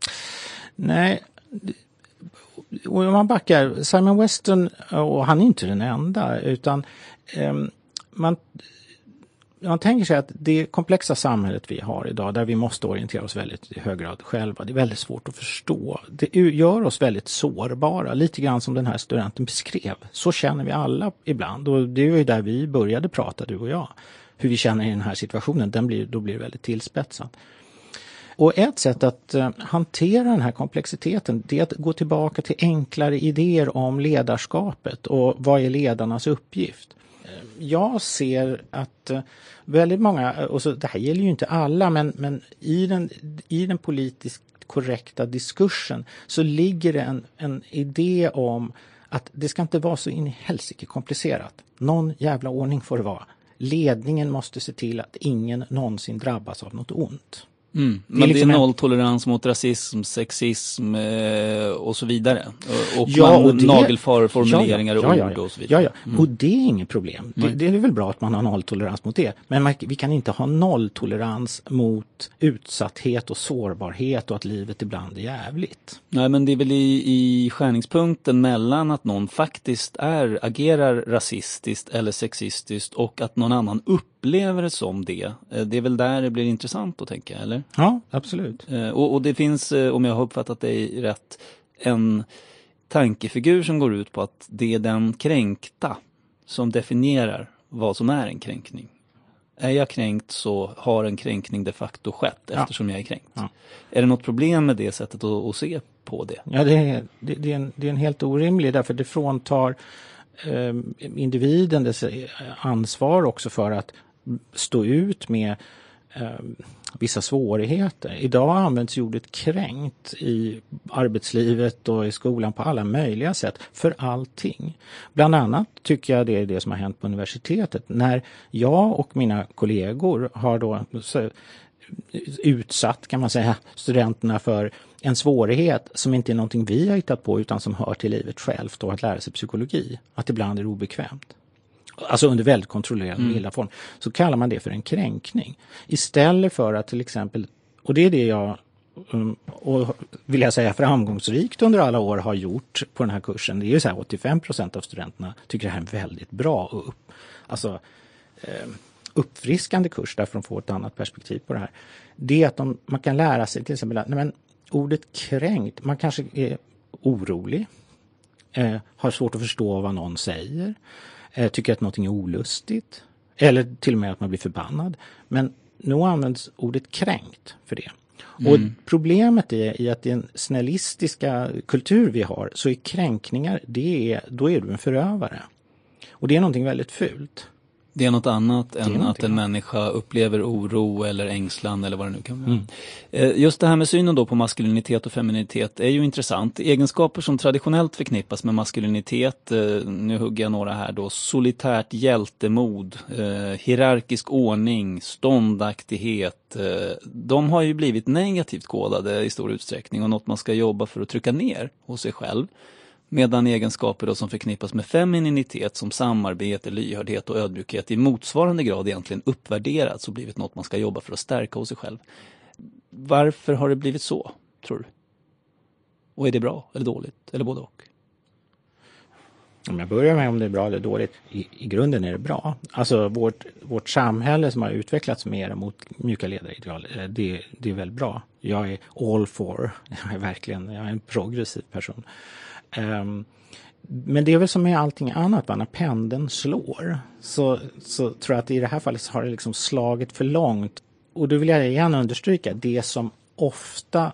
Nej, och om man backar, Simon Western, och han är inte den enda, utan eh, man, man tänker sig att det komplexa samhället vi har idag, där vi måste orientera oss väldigt i hög grad själva, det är väldigt svårt att förstå. Det gör oss väldigt sårbara, lite grann som den här studenten beskrev. Så känner vi alla ibland, och det är ju där vi började prata, du och jag. Hur vi känner i den här situationen, den blir, då blir det väldigt tillspetsat. Och ett sätt att uh, hantera den här komplexiteten, det är att gå tillbaka till enklare idéer om ledarskapet och vad är ledarnas uppgift. Jag ser att väldigt många, och så, det här gäller ju inte alla, men, men i, den, i den politiskt korrekta diskursen så ligger det en, en idé om att det ska inte vara så in i helsike komplicerat. Någon jävla ordning får det vara. Ledningen måste se till att ingen någonsin drabbas av något ont. Mm. Men det är, det är liksom nolltolerans mot rasism, sexism eh, och så vidare. Och, och ja, man och det, nagelfar formuleringar ja, ja, ja, och ord och så ja, vidare. ja. Mm. Och det är inget problem. Det, det är väl bra att man har nolltolerans mot det. Men man, vi kan inte ha nolltolerans mot utsatthet och sårbarhet och att livet ibland är jävligt. Nej, men det är väl i, i skärningspunkten mellan att någon faktiskt är, agerar rasistiskt eller sexistiskt och att någon annan upplever det som det. Det är väl där det blir intressant att tänka, eller? Ja, absolut. Och, och det finns, om jag har uppfattat dig rätt, en tankefigur som går ut på att det är den kränkta som definierar vad som är en kränkning. Är jag kränkt så har en kränkning de facto skett ja. eftersom jag är kränkt. Ja. Är det något problem med det sättet att, att se på det? Ja, det är, det, det är, en, det är en helt orimlig, därför det fråntar eh, individen dess ansvar också för att stå ut med eh, vissa svårigheter. Idag används ordet kränkt i arbetslivet och i skolan på alla möjliga sätt för allting. Bland annat tycker jag det är det som har hänt på universitetet. När jag och mina kollegor har då så, utsatt, kan man säga, studenterna för en svårighet som inte är någonting vi har hittat på utan som hör till livet självt och att lära sig psykologi. Att ibland är obekvämt. Alltså under väldigt kontrollerad mm. milda form. Så kallar man det för en kränkning. Istället för att till exempel, och det är det jag och vill jag säga framgångsrikt under alla år har gjort på den här kursen. Det är ju så här åttiofem procent av studenterna tycker det här är en väldigt bra och upp, alltså, eh, uppfriskande kurs därför de får ett annat perspektiv på det här. Det är att de, man kan lära sig till exempel att nej men, ordet kränkt, man kanske är orolig, eh, har svårt att förstå vad någon säger, eh, tycker att någonting är olustigt eller till och med att man blir förbannad. Men nu används ordet kränkt för det. Mm. Och problemet är i att i den snällistiska kultur vi har så är kränkningar, det är, då är du en förövare. Och det är någonting väldigt fult. Det är något annat än att en människa upplever oro eller ängslan eller vad det nu kan vara. Mm. Just det här med synen då på maskulinitet och feminitet är ju intressant. Egenskaper som traditionellt förknippas med maskulinitet, nu hugger jag några här då, solitärt hjältemod, eh, hierarkisk ordning, ståndaktighet, eh, de har ju blivit negativt kodade i stor utsträckning och något man ska jobba för att trycka ner hos sig själv. Medan egenskaper då som förknippas med femininitet som samarbete, lyhördhet och ödmjukhet i motsvarande grad egentligen uppvärderats och blivit något man ska jobba för att stärka hos sig själv. Varför har det blivit så, tror du? Och är det bra eller dåligt? Eller både och? Om jag börjar med om det är bra eller dåligt, i, i grunden är det bra. Alltså vårt, vårt samhälle som har utvecklats mer mot mjuka ledarideal, det, det är väldigt bra. Jag är all for, jag är verkligen jag är en progressiv person. Um, men det är väl som med allting annat, va? När pendeln slår så, så tror jag att i det här fallet så har det liksom slagit för långt. Och då vill jag gärna understryka det som ofta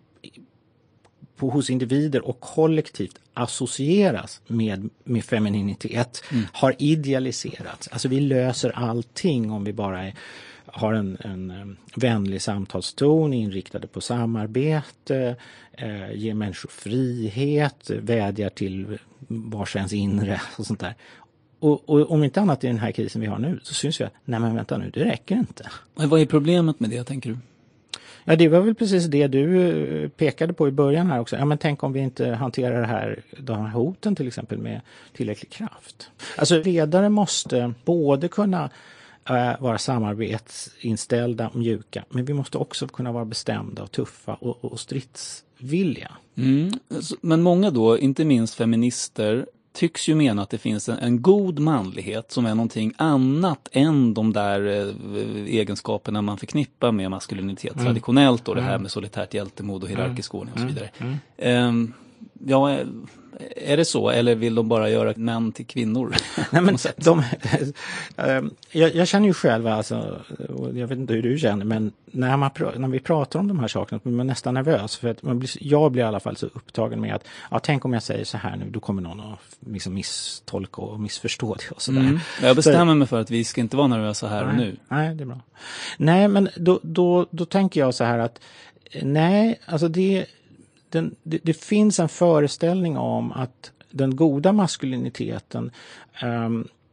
på, hos individer och kollektivt associeras med, med femininitet mm. har idealiserats. Alltså vi löser allting om vi bara är, har en, en vänlig samtalston inriktade på samarbete, eh, ger människor frihet, vädjar till vars ens inre och sånt där. Och, och om inte annat i den här krisen vi har nu så syns vi att nej men vänta nu, det räcker inte. Men vad är problemet med det, tänker du? Ja, det var väl precis det du pekade på i början här också. Ja, men tänk om vi inte hanterar det här, de här hoten till exempel med tillräcklig kraft. Alltså ledare måste både kunna äh, vara samarbetsinställda, mjuka, men vi måste också kunna vara bestämda och tuffa och, och stridsvilliga. Mm. Men många då, inte minst feminister, tycks ju mena att det finns en, en god manlighet som är någonting annat än de där eh, egenskaperna man förknippar med maskulinitet mm. traditionellt och det här med solitärt hjältemod och hierarkisk ordning och så vidare. Mm. Mm. Eh, ja, är det så eller vill de bara göra män till kvinnor? Nej, men de, äh, jag, jag känner ju själv, alltså, och jag vet inte hur du känner, men när, man, när vi pratar om de här sakerna blir man nästan nervös. För att man blir, jag blir i alla fall så upptagen med att ja, tänk om jag säger så här nu, då kommer någon att liksom misstolka och missförstå det. Och så där. Mm. Jag bestämmer så, mig för att vi ska inte vara nervösa här nej, och nu. Nej, det är bra. Nej, men då, då, då tänker jag så här att nej, alltså det Den, det, det finns en föreställning om att den goda maskuliniteten um,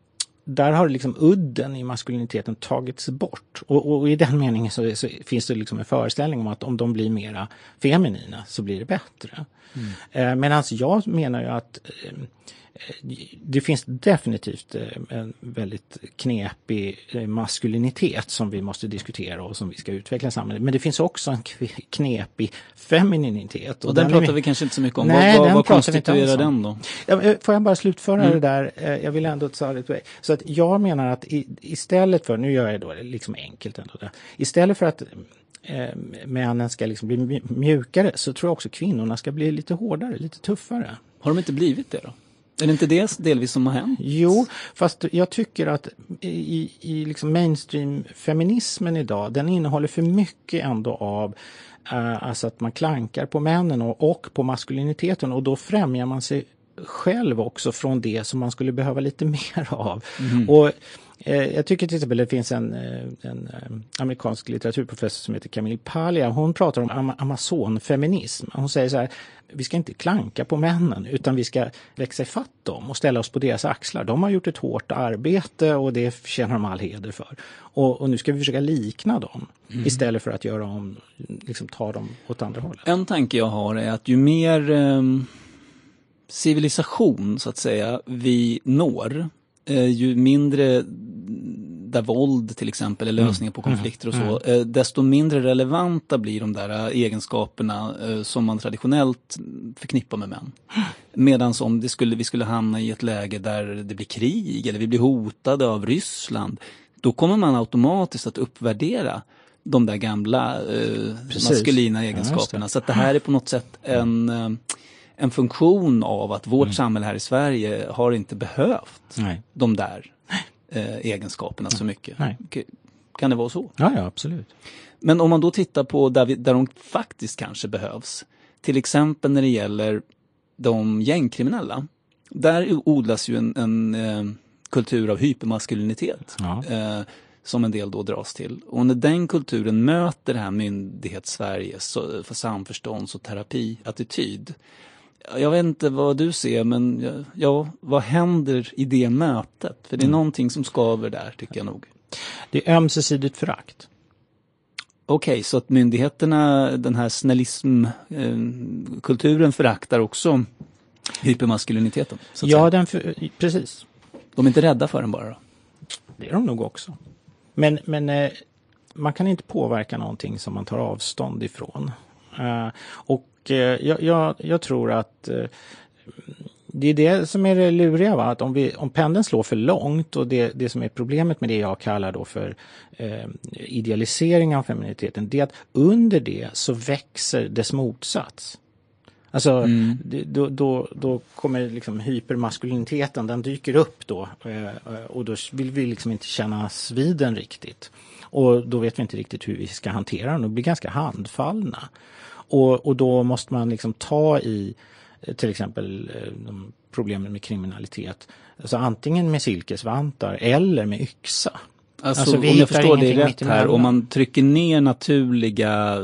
där har liksom udden i maskuliniteten tagits bort. Och, och i den meningen så, så finns det liksom en föreställning om att om de blir mera feminina så blir det bättre. Mm. Eh, Medan jag menar ju att eh, det finns definitivt en väldigt knepig maskulinitet som vi måste diskutera och som vi ska utveckla i samhället. Men det finns också en knepig femininitet. Och, och den, den pratar vi... vi kanske inte så mycket om. Nej, vad vad konstituerar den då? Ja, får jag bara slutföra mm. det där? Jag vill ändå ta det. Så att jag menar att i, istället för, nu gör jag då det liksom enkelt ändå där. Istället för att eh, männen ska liksom bli mjukare så tror jag också kvinnorna ska bli lite hårdare, lite tuffare. Har de inte blivit det då? Är det inte det delvis som har hänt? Jo, fast jag tycker att i, i liksom mainstream-feminismen idag, den innehåller för mycket ändå av uh, alltså att man klankar på männen och, och på maskuliniteten, och då främjar man sig själv också från det som man skulle behöva lite mer av. Mm. Och eh, jag tycker till exempel det finns en, en eh, amerikansk litteraturprofessor som heter Camille Paglia. Hon pratar om am- amazonfeminism. Hon säger så här: vi ska inte klanka på männen utan vi ska växa ifatt dem och ställa oss på deras axlar. De har gjort ett hårt arbete och det förtjänar de all heder för. Och, och nu ska vi försöka likna dem mm. istället för att göra om, liksom ta dem åt andra hållet. En tanke jag har är att ju mer eh, civilisation så att säga vi når, eh, ju mindre där våld till exempel är lösningar på konflikter och så, mm. eh, desto mindre relevanta blir de där egenskaperna eh, som man traditionellt förknippar med män. Medan om det skulle, vi skulle hamna i ett läge där det blir krig eller vi blir hotade av Ryssland, då kommer man automatiskt att uppvärdera de där gamla eh, maskulina egenskaperna. Ja, så att det här är på något sätt en, eh, en funktion av att vårt mm. samhälle här i Sverige har inte behövt Nej. de där Eh, egenskaperna så mycket. Nej. Kan det vara så? Ja, ja, absolut. Men om man då tittar på där, vi, där de faktiskt kanske behövs, till exempel när det gäller de gängkriminella, där odlas ju en, en eh, kultur av hypermaskulinitet ja. eh, som en del då dras till. Och när den kulturen möter det här myndighets-Sverige så, för samförstånds- och terapiattityd, jag vet inte vad du ser, men ja, vad händer i det mötet? För det är mm. någonting som skaver där, tycker jag nog. Det är ömsesidigt förakt. Okej, okay, så att myndigheterna, den här snällismkulturen föraktar också hypermaskuliniteten? Så att ja, säga. den för, precis. De är inte rädda för den bara då? Det är de nog också. Men, men eh, man kan inte påverka någonting som man tar avstånd ifrån. Uh, och Jag, jag, jag tror att eh, det är det som är det luriga, va? Att om, vi, om pendeln slår för långt, och det, det som är problemet med det jag kallar då för eh, idealisering av femininiteten, det är att under det så växer dess motsats. Alltså mm. det, då, då, då kommer liksom hypermaskuliniteten, den dyker upp då eh, och då vill vi liksom inte kännas vid den riktigt. Och då vet vi inte riktigt hur vi ska hantera den och blir ganska handfallna. Och, och då måste man liksom ta i till exempel de problemen med kriminalitet. Alltså antingen med silkesvantar eller med yxa. Alltså, alltså vi om jag förstår det rätt här, om man trycker ner naturliga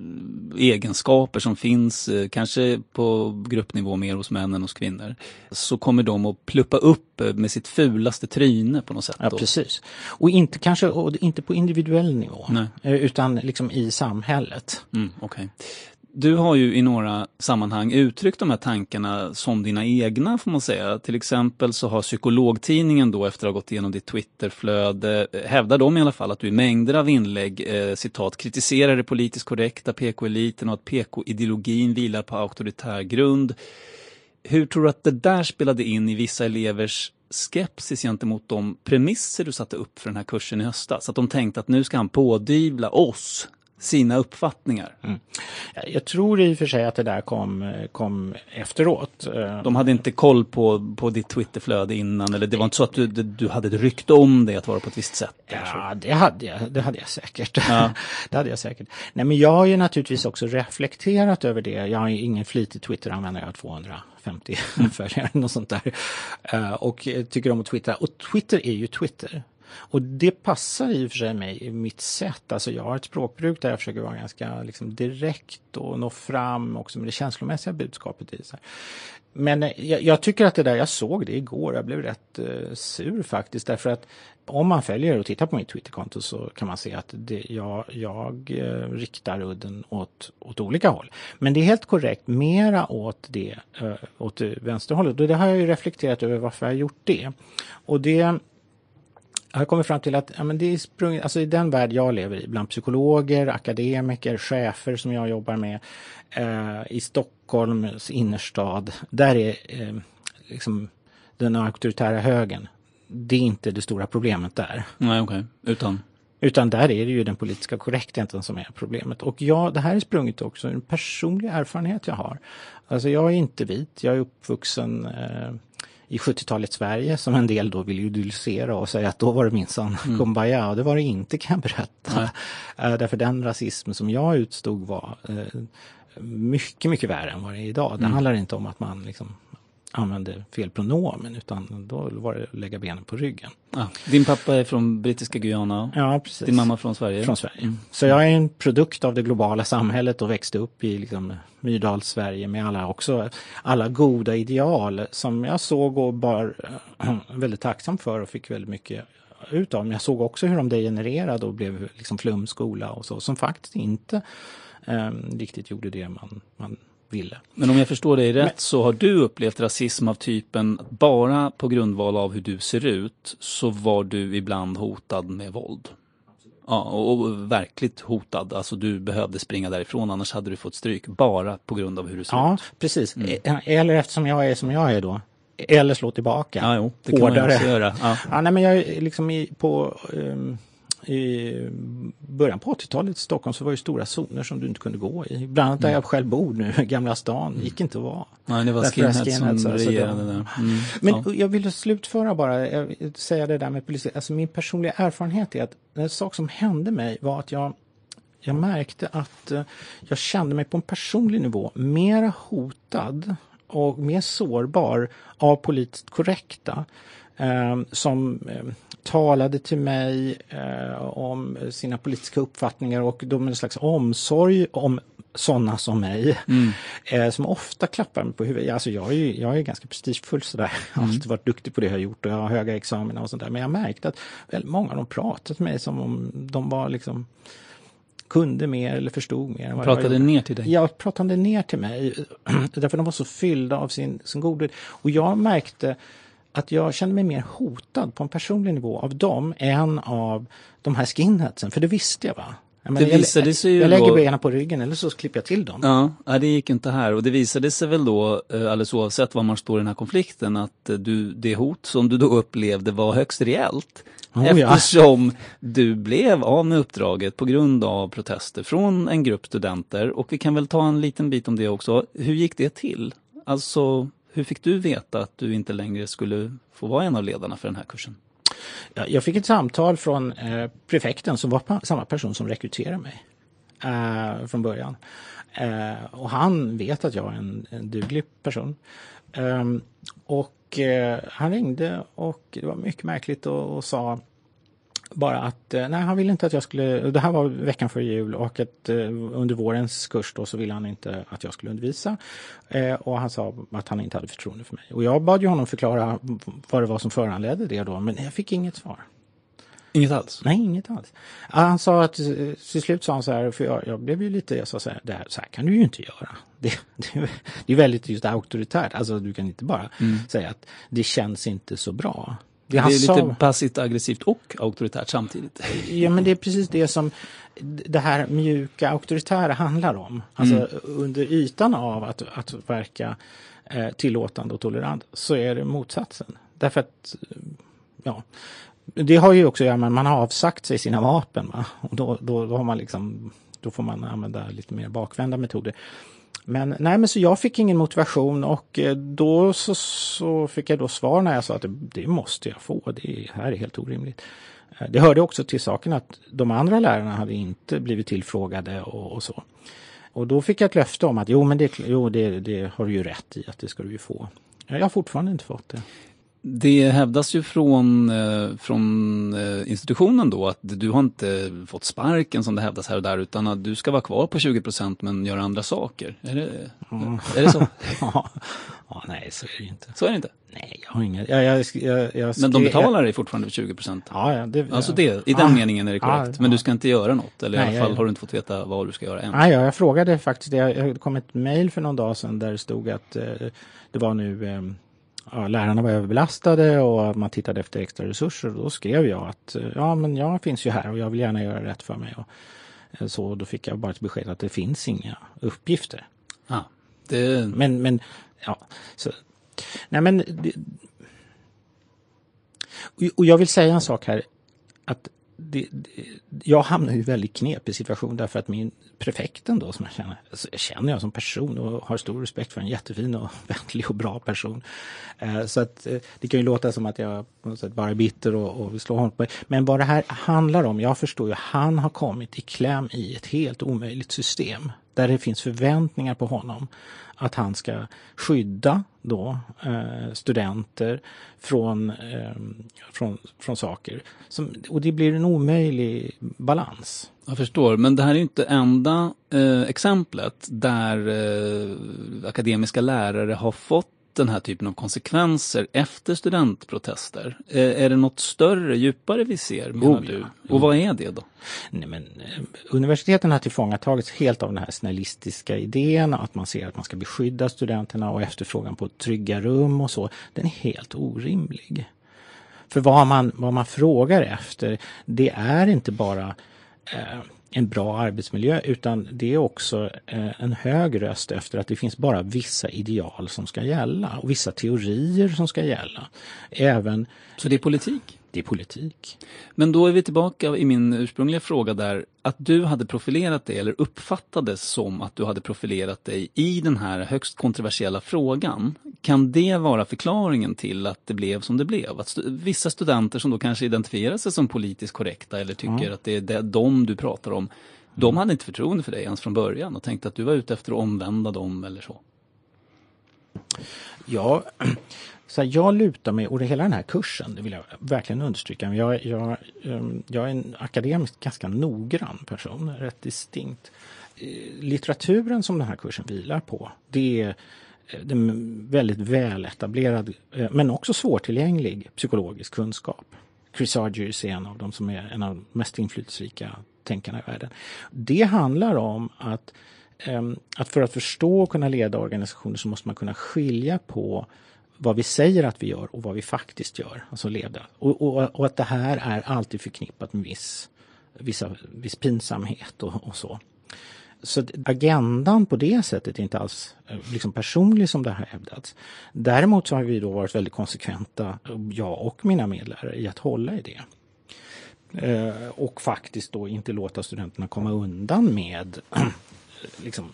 egenskaper som finns kanske på gruppnivå mer hos män än hos kvinnor, så kommer de att pluppa upp med sitt fulaste tryne på något sätt. Ja, då. Precis. Och inte kanske och inte på individuell nivå, Nej. utan liksom i samhället. Mm, okej. Okay. Du har ju i några sammanhang uttryckt de här tankarna som dina egna, får man säga. Till exempel så har Psykologtidningen då, efter att ha gått igenom ditt Twitterflöde, hävdar de i alla fall att du i mängder av inlägg, eh, citat, kritiserar det politiskt korrekta P K-eliten och att P K-ideologin vilar på auktoritär grund. Hur tror du att det där spelade in i vissa elevers skepsis gentemot de premisser du satte upp för den här kursen i höstas? Att de tänkte att nu ska han pådyvla oss sina uppfattningar. Mm. Jag tror i och för sig att det där kom, kom efteråt. De hade inte koll på, på ditt Twitterflöde innan, eller det var inte så att du, du hade ett rykte om det att vara på ett visst sätt? Ja, det hade jag, det hade jag säkert. Ja. det hade jag säkert. Nej, men jag har ju naturligtvis också reflekterat över det. Jag har ingen flitig Twitter-användare, jag har tvåhundrafemtio mm. följare och sånt där. Uh, och tycker om att twittra. Och Twitter är ju Twitter. Och det passar i och för sig mig i mitt sätt. Alltså jag har ett språkbruk där jag försöker vara ganska liksom direkt och nå fram också med det känslomässiga budskapet i sig. Men jag, jag tycker att det där, jag såg det igår, jag blev rätt eh, sur faktiskt, därför att om man följer och tittar på mitt Twitterkonto så kan man se att det, jag, jag eh, riktar udden åt, åt olika håll. Men det är helt korrekt, mera åt det, eh, åt det vänsterhållet. Och det har jag ju reflekterat över varför jag har gjort det. Och det jag har kommit fram till att ja, men det är sprung, alltså i den värld jag lever i, bland psykologer, akademiker, chefer som jag jobbar med eh, i Stockholms innerstad, där är eh, liksom den auktoritära högen. Det är inte det stora problemet där. Nej, okej. Okay. Utan? Utan där är det ju den politiska korrektheten som är problemet. Och ja, det här är sprunget också en personlig erfarenhet jag har. Alltså jag är inte vit, jag är uppvuxen eh, i sjuttiotalets Sverige, som en del då vill idealisera och säga att då var det minsann mm. kumbaya, och det var det inte, kan jag berätta. Uh, därför den rasism som jag utstod var uh, mycket, mycket värre än vad det är idag. Det mm. handlar inte om att man liksom använde fel pronomen, utan då var det att lägga benen på ryggen. Ah, din pappa är från brittiska Guyana. Ja, precis. Din mamma från Sverige. Från Sverige. Mm. Så jag är en produkt av det globala samhället och växte upp i liksom Myrdals Sverige med alla också alla goda ideal som jag såg och bara äh, väldigt tacksam för och fick väldigt mycket utav. Men jag såg också hur de degenererade och blev liksom flumskola och så, som faktiskt inte äh, riktigt gjorde det man man ville. Men om jag förstår dig rätt, Men, så har du upplevt rasism av typen bara på grundval av hur du ser ut så var du ibland hotad med våld. Ja, och, och verkligt hotad. Alltså du behövde springa därifrån, annars hade du fått stryk bara på grund av hur du ser ja, ut. Ja, precis. Mm. Eller eftersom jag är som jag är då. Eller slå tillbaka. Ja, jo, det kan hårdare. Man också göra. Ja. Ja, nej, men jag är liksom i, på... Um, i början på åttiotalet i Stockholm så var det stora zoner som du inte kunde gå i. Bland annat där jag själv bor nu, Gamla stan, gick inte att vara. Nej, det var skinheads som alltså, regerade där. Mm, Men ja. jag vill slutföra bara, jag vill säga det där med polisen. Alltså min personliga erfarenhet är att en sak som hände mig var att jag, jag märkte att uh, jag kände mig på en personlig nivå mer hotad och mer sårbar av politiskt korrekta uh, som... Uh, talade till mig eh, om sina politiska uppfattningar och de en slags omsorg om sådana som mig mm. eh, som ofta klappar mig på huvudet. Alltså jag är ju jag är ganska prestigefull sådär. Jag har mm. alltid varit duktig på det jag har gjort och jag har höga examina och sånt där. Men jag märkte att väldigt många av dem pratade till mig som om de var liksom kunde mer eller förstod mer. Än vad pratade jag ner till dig? Ja, pratade ner till mig. Därför de var så fyllda av sin, sin godhet. Och jag märkte att jag kände mig mer hotad på en personlig nivå av dem än av de här skinheadsen. För det visste jag, va? Jag, menar, det visade jag, sig ju jag lägger då... benen på ryggen eller så klipper jag till dem. Ja, det gick inte här. Och det visade sig väl då, alldeles oavsett var man står i den här konflikten, att du, det hot som du då upplevde var högst reellt. Oh, eftersom ja. du blev av med uppdraget på grund av protester från en grupp studenter. Och vi kan väl ta en liten bit om det också. Hur gick det till? Alltså... Hur fick du veta att du inte längre skulle få vara en av ledarna för den här kursen? Ja, jag fick ett samtal från eh, prefekten som var pa- samma person som rekryterade mig eh, från början. Eh, och han vet att jag är en, en duglig person. Eh, och eh, han ringde och det var mycket märkligt och, och sa bara att nej, han ville inte att jag skulle, det här var veckan före jul och att eh, under vårens kurs då så ville han inte att jag skulle undervisa eh, och han sa att han inte hade förtroende för mig. Och jag bad ju honom förklara vad det var som föranledde det då, men jag fick inget svar. Inget alls? Nej, inget alls. Han sa att till slut sa han så här, för jag, jag blev ju lite, jag sa så här, det här, så här kan du ju inte göra. Det, det, det är väldigt just auktoritärt, alltså du kan inte bara mm. säga att det känns inte så bra. Det, det är lite sa, passivt, aggressivt och auktoritärt samtidigt. Ja, men det är precis det som det här mjuka auktoritära handlar om. Alltså mm. under ytan av att, att verka eh, tillåtande och tolerant så är det motsatsen. Därför att, ja, det har ju också, ja, men man har avsagt sig sina vapen, va? Och då, då, då har man liksom, då får man använda lite mer bakvända metoder. Men nej, men så jag fick ingen motivation och då så, så fick jag då svar när jag sa att det, det måste jag få, det här är helt orimligt. Det hörde också till saken att de andra lärarna hade inte blivit tillfrågade och, och så. Och då fick jag ett löfte om att jo, men det, jo, det, det har du ju rätt i att det ska du ju få. Jag har fortfarande inte fått det. Det hävdas ju från, eh, från eh, institutionen då att du har inte fått sparken som det hävdas här och där, utan att du ska vara kvar på tjugo procent men göra andra saker. Är det, mm. är det så? ja. ja, nej så är det inte. Så är det inte? Nej, jag har inga... Jag, jag, jag, jag men de betalar dig fortfarande för tjugo procent? Ja, ja. Det, alltså det, i den ah, meningen är det korrekt. Ah, men du ska inte göra något? Eller nej, i alla fall jag, har du inte fått veta vad du ska göra än? Nej, ja, jag frågade faktiskt. Det kom ett mejl för någon dag sedan där det stod att eh, det var nu... Eh, Ja, lärarna var överbelastade och man tittade efter extra resurser och då skrev jag att ja, men jag finns ju här och jag vill gärna göra rätt för mig. Och så då fick jag bara ett besked att det finns inga uppgifter. Ah, det... Men, men ja, så nej men det... och jag vill säga en sak här att det, det, jag hamnar i en väldigt knepig situation därför att min prefekten då som jag känner, alltså jag känner jag som person och har stor respekt för en jättefin och vänlig och bra person. Eh, så att eh, det kan ju låta som att jag på något sätt bara är bitter och, och vill slå honom på. Men vad det här handlar om, jag förstår ju, han har kommit i kläm i ett helt omöjligt system där det finns förväntningar på honom att han ska skydda då eh, studenter från, eh, från, från saker. Som, och det blir en omöjlig balans. Jag förstår, men det här är ju inte enda eh, exemplet där eh, akademiska lärare har fått den här typen av konsekvenser efter studentprotester. Eh, är det något större, djupare vi ser, menar oh, du? Och vad är det då? Nej, men eh, universiteten har tillfångatagits helt av den här snällistiska idén att man ser att man ska beskydda studenterna och efterfrågan på trygga rum och så. Den är helt orimlig. För vad man, vad man frågar efter, det är inte bara eh, en bra arbetsmiljö utan det är också eh, en hög röst efter att det finns bara vissa ideal som ska gälla och vissa teorier som ska gälla. Även, så det är politik? Det är politik. Men då är vi tillbaka i min ursprungliga fråga där, att du hade profilerat dig eller uppfattades som att du hade profilerat dig i den här högst kontroversiella frågan. Kan det vara förklaringen till att det blev som det blev? Att st- vissa studenter som då kanske identifierar sig som politiskt korrekta eller tycker mm. att det är det, de du pratar om, de hade inte förtroende för dig ens från början och tänkte att du var ute efter att omvända dem eller så. Ja, så här, jag lutar mig, och det hela den här kursen, det vill jag verkligen understryka. Jag, jag, jag är en akademiskt ganska noggrann person, rätt distinkt. Litteraturen som den här kursen vilar på, det är en väldigt väletablerad men också svårtillgänglig psykologisk kunskap. Chris Argyris är en av dem som är en av de mest inflytelserika tänkarna i världen. Det handlar om att att för att förstå och kunna leda organisationer så måste man kunna skilja på vad vi säger att vi gör och vad vi faktiskt gör, alltså leda. Och, och, och att det här är alltid förknippat med viss, vissa, viss pinsamhet och, och så. Så agendan på det sättet är inte alls liksom personlig som det har hävdats. Däremot så har vi då varit väldigt konsekventa, jag och mina medlärare, i att hålla i det. Eh, och faktiskt då inte låta studenterna komma undan med liksom,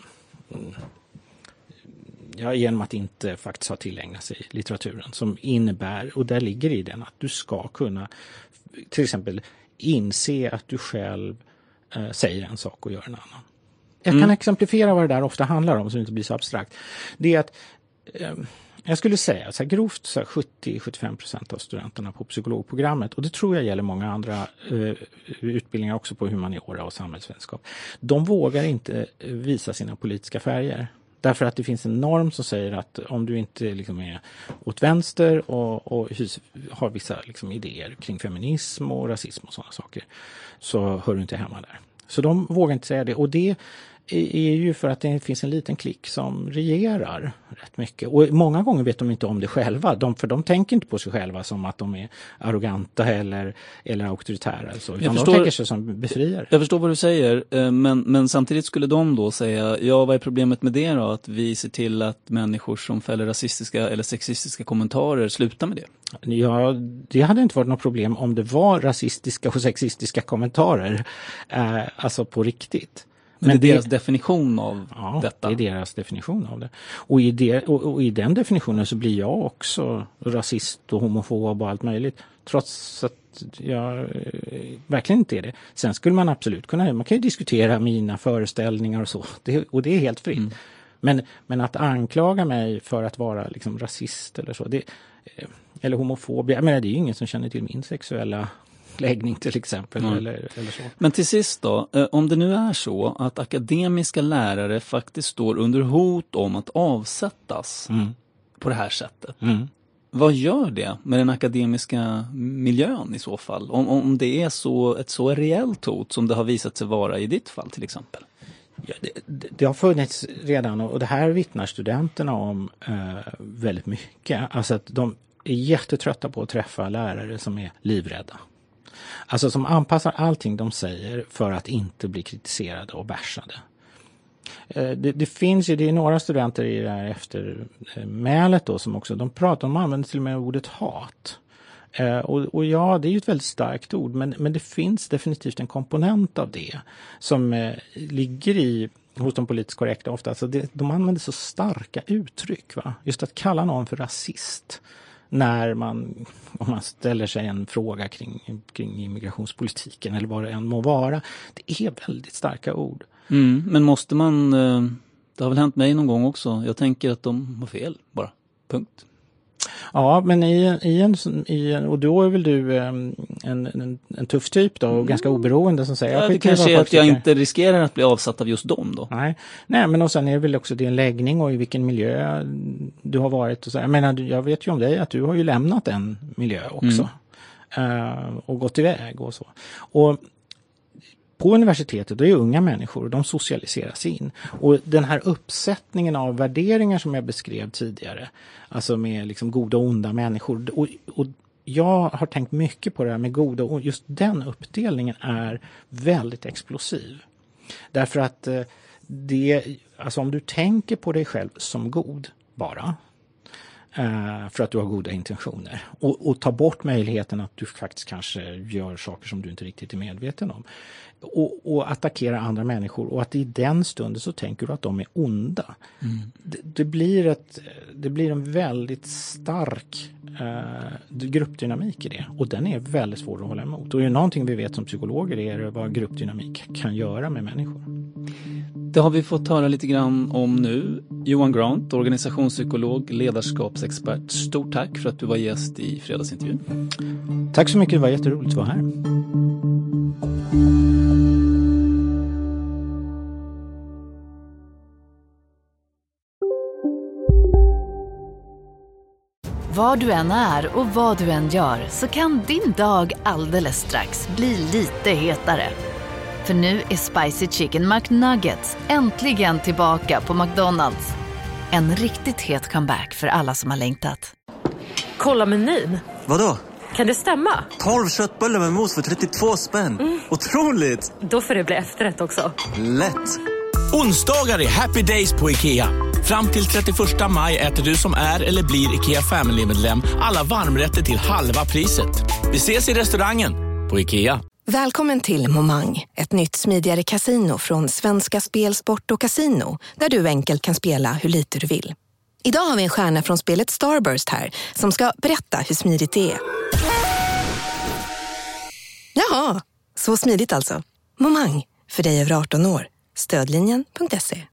ja, genom att inte faktiskt ha tillägnat sig litteraturen som innebär, och där ligger i den att du ska kunna till exempel inse att du själv eh, säger en sak och gör en annan. Jag kan mm. exemplifiera vad det där ofta handlar om så det inte blir så abstrakt. Det är att eh, jag skulle säga så här, grovt så här, sjuttio till sjuttiofem procent av studenterna på psykologprogrammet, och det tror jag gäller många andra eh, utbildningar också på humaniora och samhällsvetenskap. De vågar inte visa sina politiska färger. Därför att det finns en norm som säger att om du inte liksom är åt vänster och, och har vissa liksom idéer kring feminism och rasism och sådana saker, så hör du inte hemma där. Så de vågar inte säga det, och det är ju för att det finns en liten klick som regerar rätt mycket. Och många gånger vet de inte om det själva. De, för de tänker inte på sig själva som att de är arroganta eller, eller auktoritära. Så, utan förstår, de tänker sig som befriare. Jag förstår vad du säger. Men, men samtidigt skulle de då säga, ja, vad är problemet med det då? Att vi ser till att människor som fäller rasistiska eller sexistiska kommentarer slutar med det. Ja, det hade inte varit något problem om det var rasistiska och sexistiska kommentarer. Eh, alltså på riktigt. Men, Men det är deras det, definition av ja, detta. det är deras definition av det. Och i, det, och, och i den definitionen så blir jag också rasist och homofob och allt möjligt. Trots att jag eh, verkligen inte är det. Sen skulle man absolut kunna, man kan ju diskutera mina föreställningar och så. Det, och det är helt fritt. Mm. Men, men att anklaga mig för att vara liksom rasist eller så, det, eller homofob. Jag menar, det är ju ingen som känner till min sexuella läggning till exempel. Mm. Eller, eller så. Men till sist då, om det nu är så att akademiska lärare faktiskt står under hot om att avsättas mm. på det här sättet. Mm. Vad gör det med den akademiska miljön i så fall? Om, om det är så ett så reellt hot som det har visat sig vara i ditt fall till exempel? Ja, det, det, det har funnits redan, och det här vittnar studenterna om eh, väldigt mycket. Alltså att de är jättetrötta på att träffa lärare som är livrädda. Alltså som anpassar allting de säger för att inte bli kritiserade och bärsade. Det, det finns ju, det är några studenter i det här eftermälet då som också, de pratar om, använder till och med ordet hat. Eh, och, och ja, det är ju ett väldigt starkt ord, men, men det finns definitivt en komponent av det som eh, ligger i, hos de politiskt korrekta ofta. Alltså det, de använder så starka uttryck, va? Just att kalla någon för rasist när man, om man ställer sig en fråga kring, kring immigrationspolitiken eller vad det än må vara. Det är väldigt starka ord. Mm, men måste man, det har väl hänt mig någon gång också, jag tänker att de har fel bara, punkt. Ja, men i, i, en, i en, och då är väl du en, en, en tuff typ då och ganska oberoende som säger... Ja, det kanske är att jag inte riskerar att bli avsatt av just dem då. Nej, Nej men och sen är det väl också din läggning och i vilken miljö du har varit. Och så. Jag menar, jag vet ju om dig att du har ju lämnat en miljö också mm. uh, och gått iväg och så. Och på universitetet, då är unga människor och de socialiseras in. Och den här uppsättningen av värderingar som jag beskrev tidigare, alltså med liksom goda och onda människor. Och, och jag har tänkt mycket på det här med goda och just den uppdelningen är väldigt explosiv. Därför att det, alltså om du tänker på dig själv som god bara, för att du har goda intentioner och, och ta bort möjligheten att du faktiskt kanske gör saker som du inte riktigt är medveten om och, och attackera andra människor och att i den stunden så tänker du att de är onda. Mm. Det, det, blir ett, det blir en väldigt stark eh, gruppdynamik i det och den är väldigt svår att hålla emot. Och är någonting vi vet som psykologer är vad gruppdynamik kan göra med människor. Det har vi fått höra lite grann om nu. Johan Grant, organisationspsykolog, ledarskapsexpert. Stort tack för att du var gäst i fredagsintervjun. Tack så mycket, det var jätteroligt att vara här. Var du än är och vad du än gör så kan din dag alldeles strax bli lite hetare. För nu är Spicy Chicken McNuggets äntligen tillbaka på McDonald's. En riktigt het comeback för alla som har längtat. Kolla menyn. Vadå? Kan det stämma? tolv köttbullar med mos för trettiotvå spänn. Mm. Otroligt! Då får det bli efterrätt också. Lätt! Onsdagar är happy days på IKEA. Fram till trettioförsta maj äter du som är eller blir IKEA Family-medlem alla varmrätter till halva priset. Vi ses i restaurangen på IKEA. Välkommen till Momang, ett nytt smidigare kasino från Svenska Spel, Sport och Casino, där du enkelt kan spela hur lite du vill. Idag har vi en stjärna från spelet Starburst här som ska berätta hur smidigt det är. Jaha, så smidigt alltså. Momang, för dig över arton år. Stödlinjen punkt se.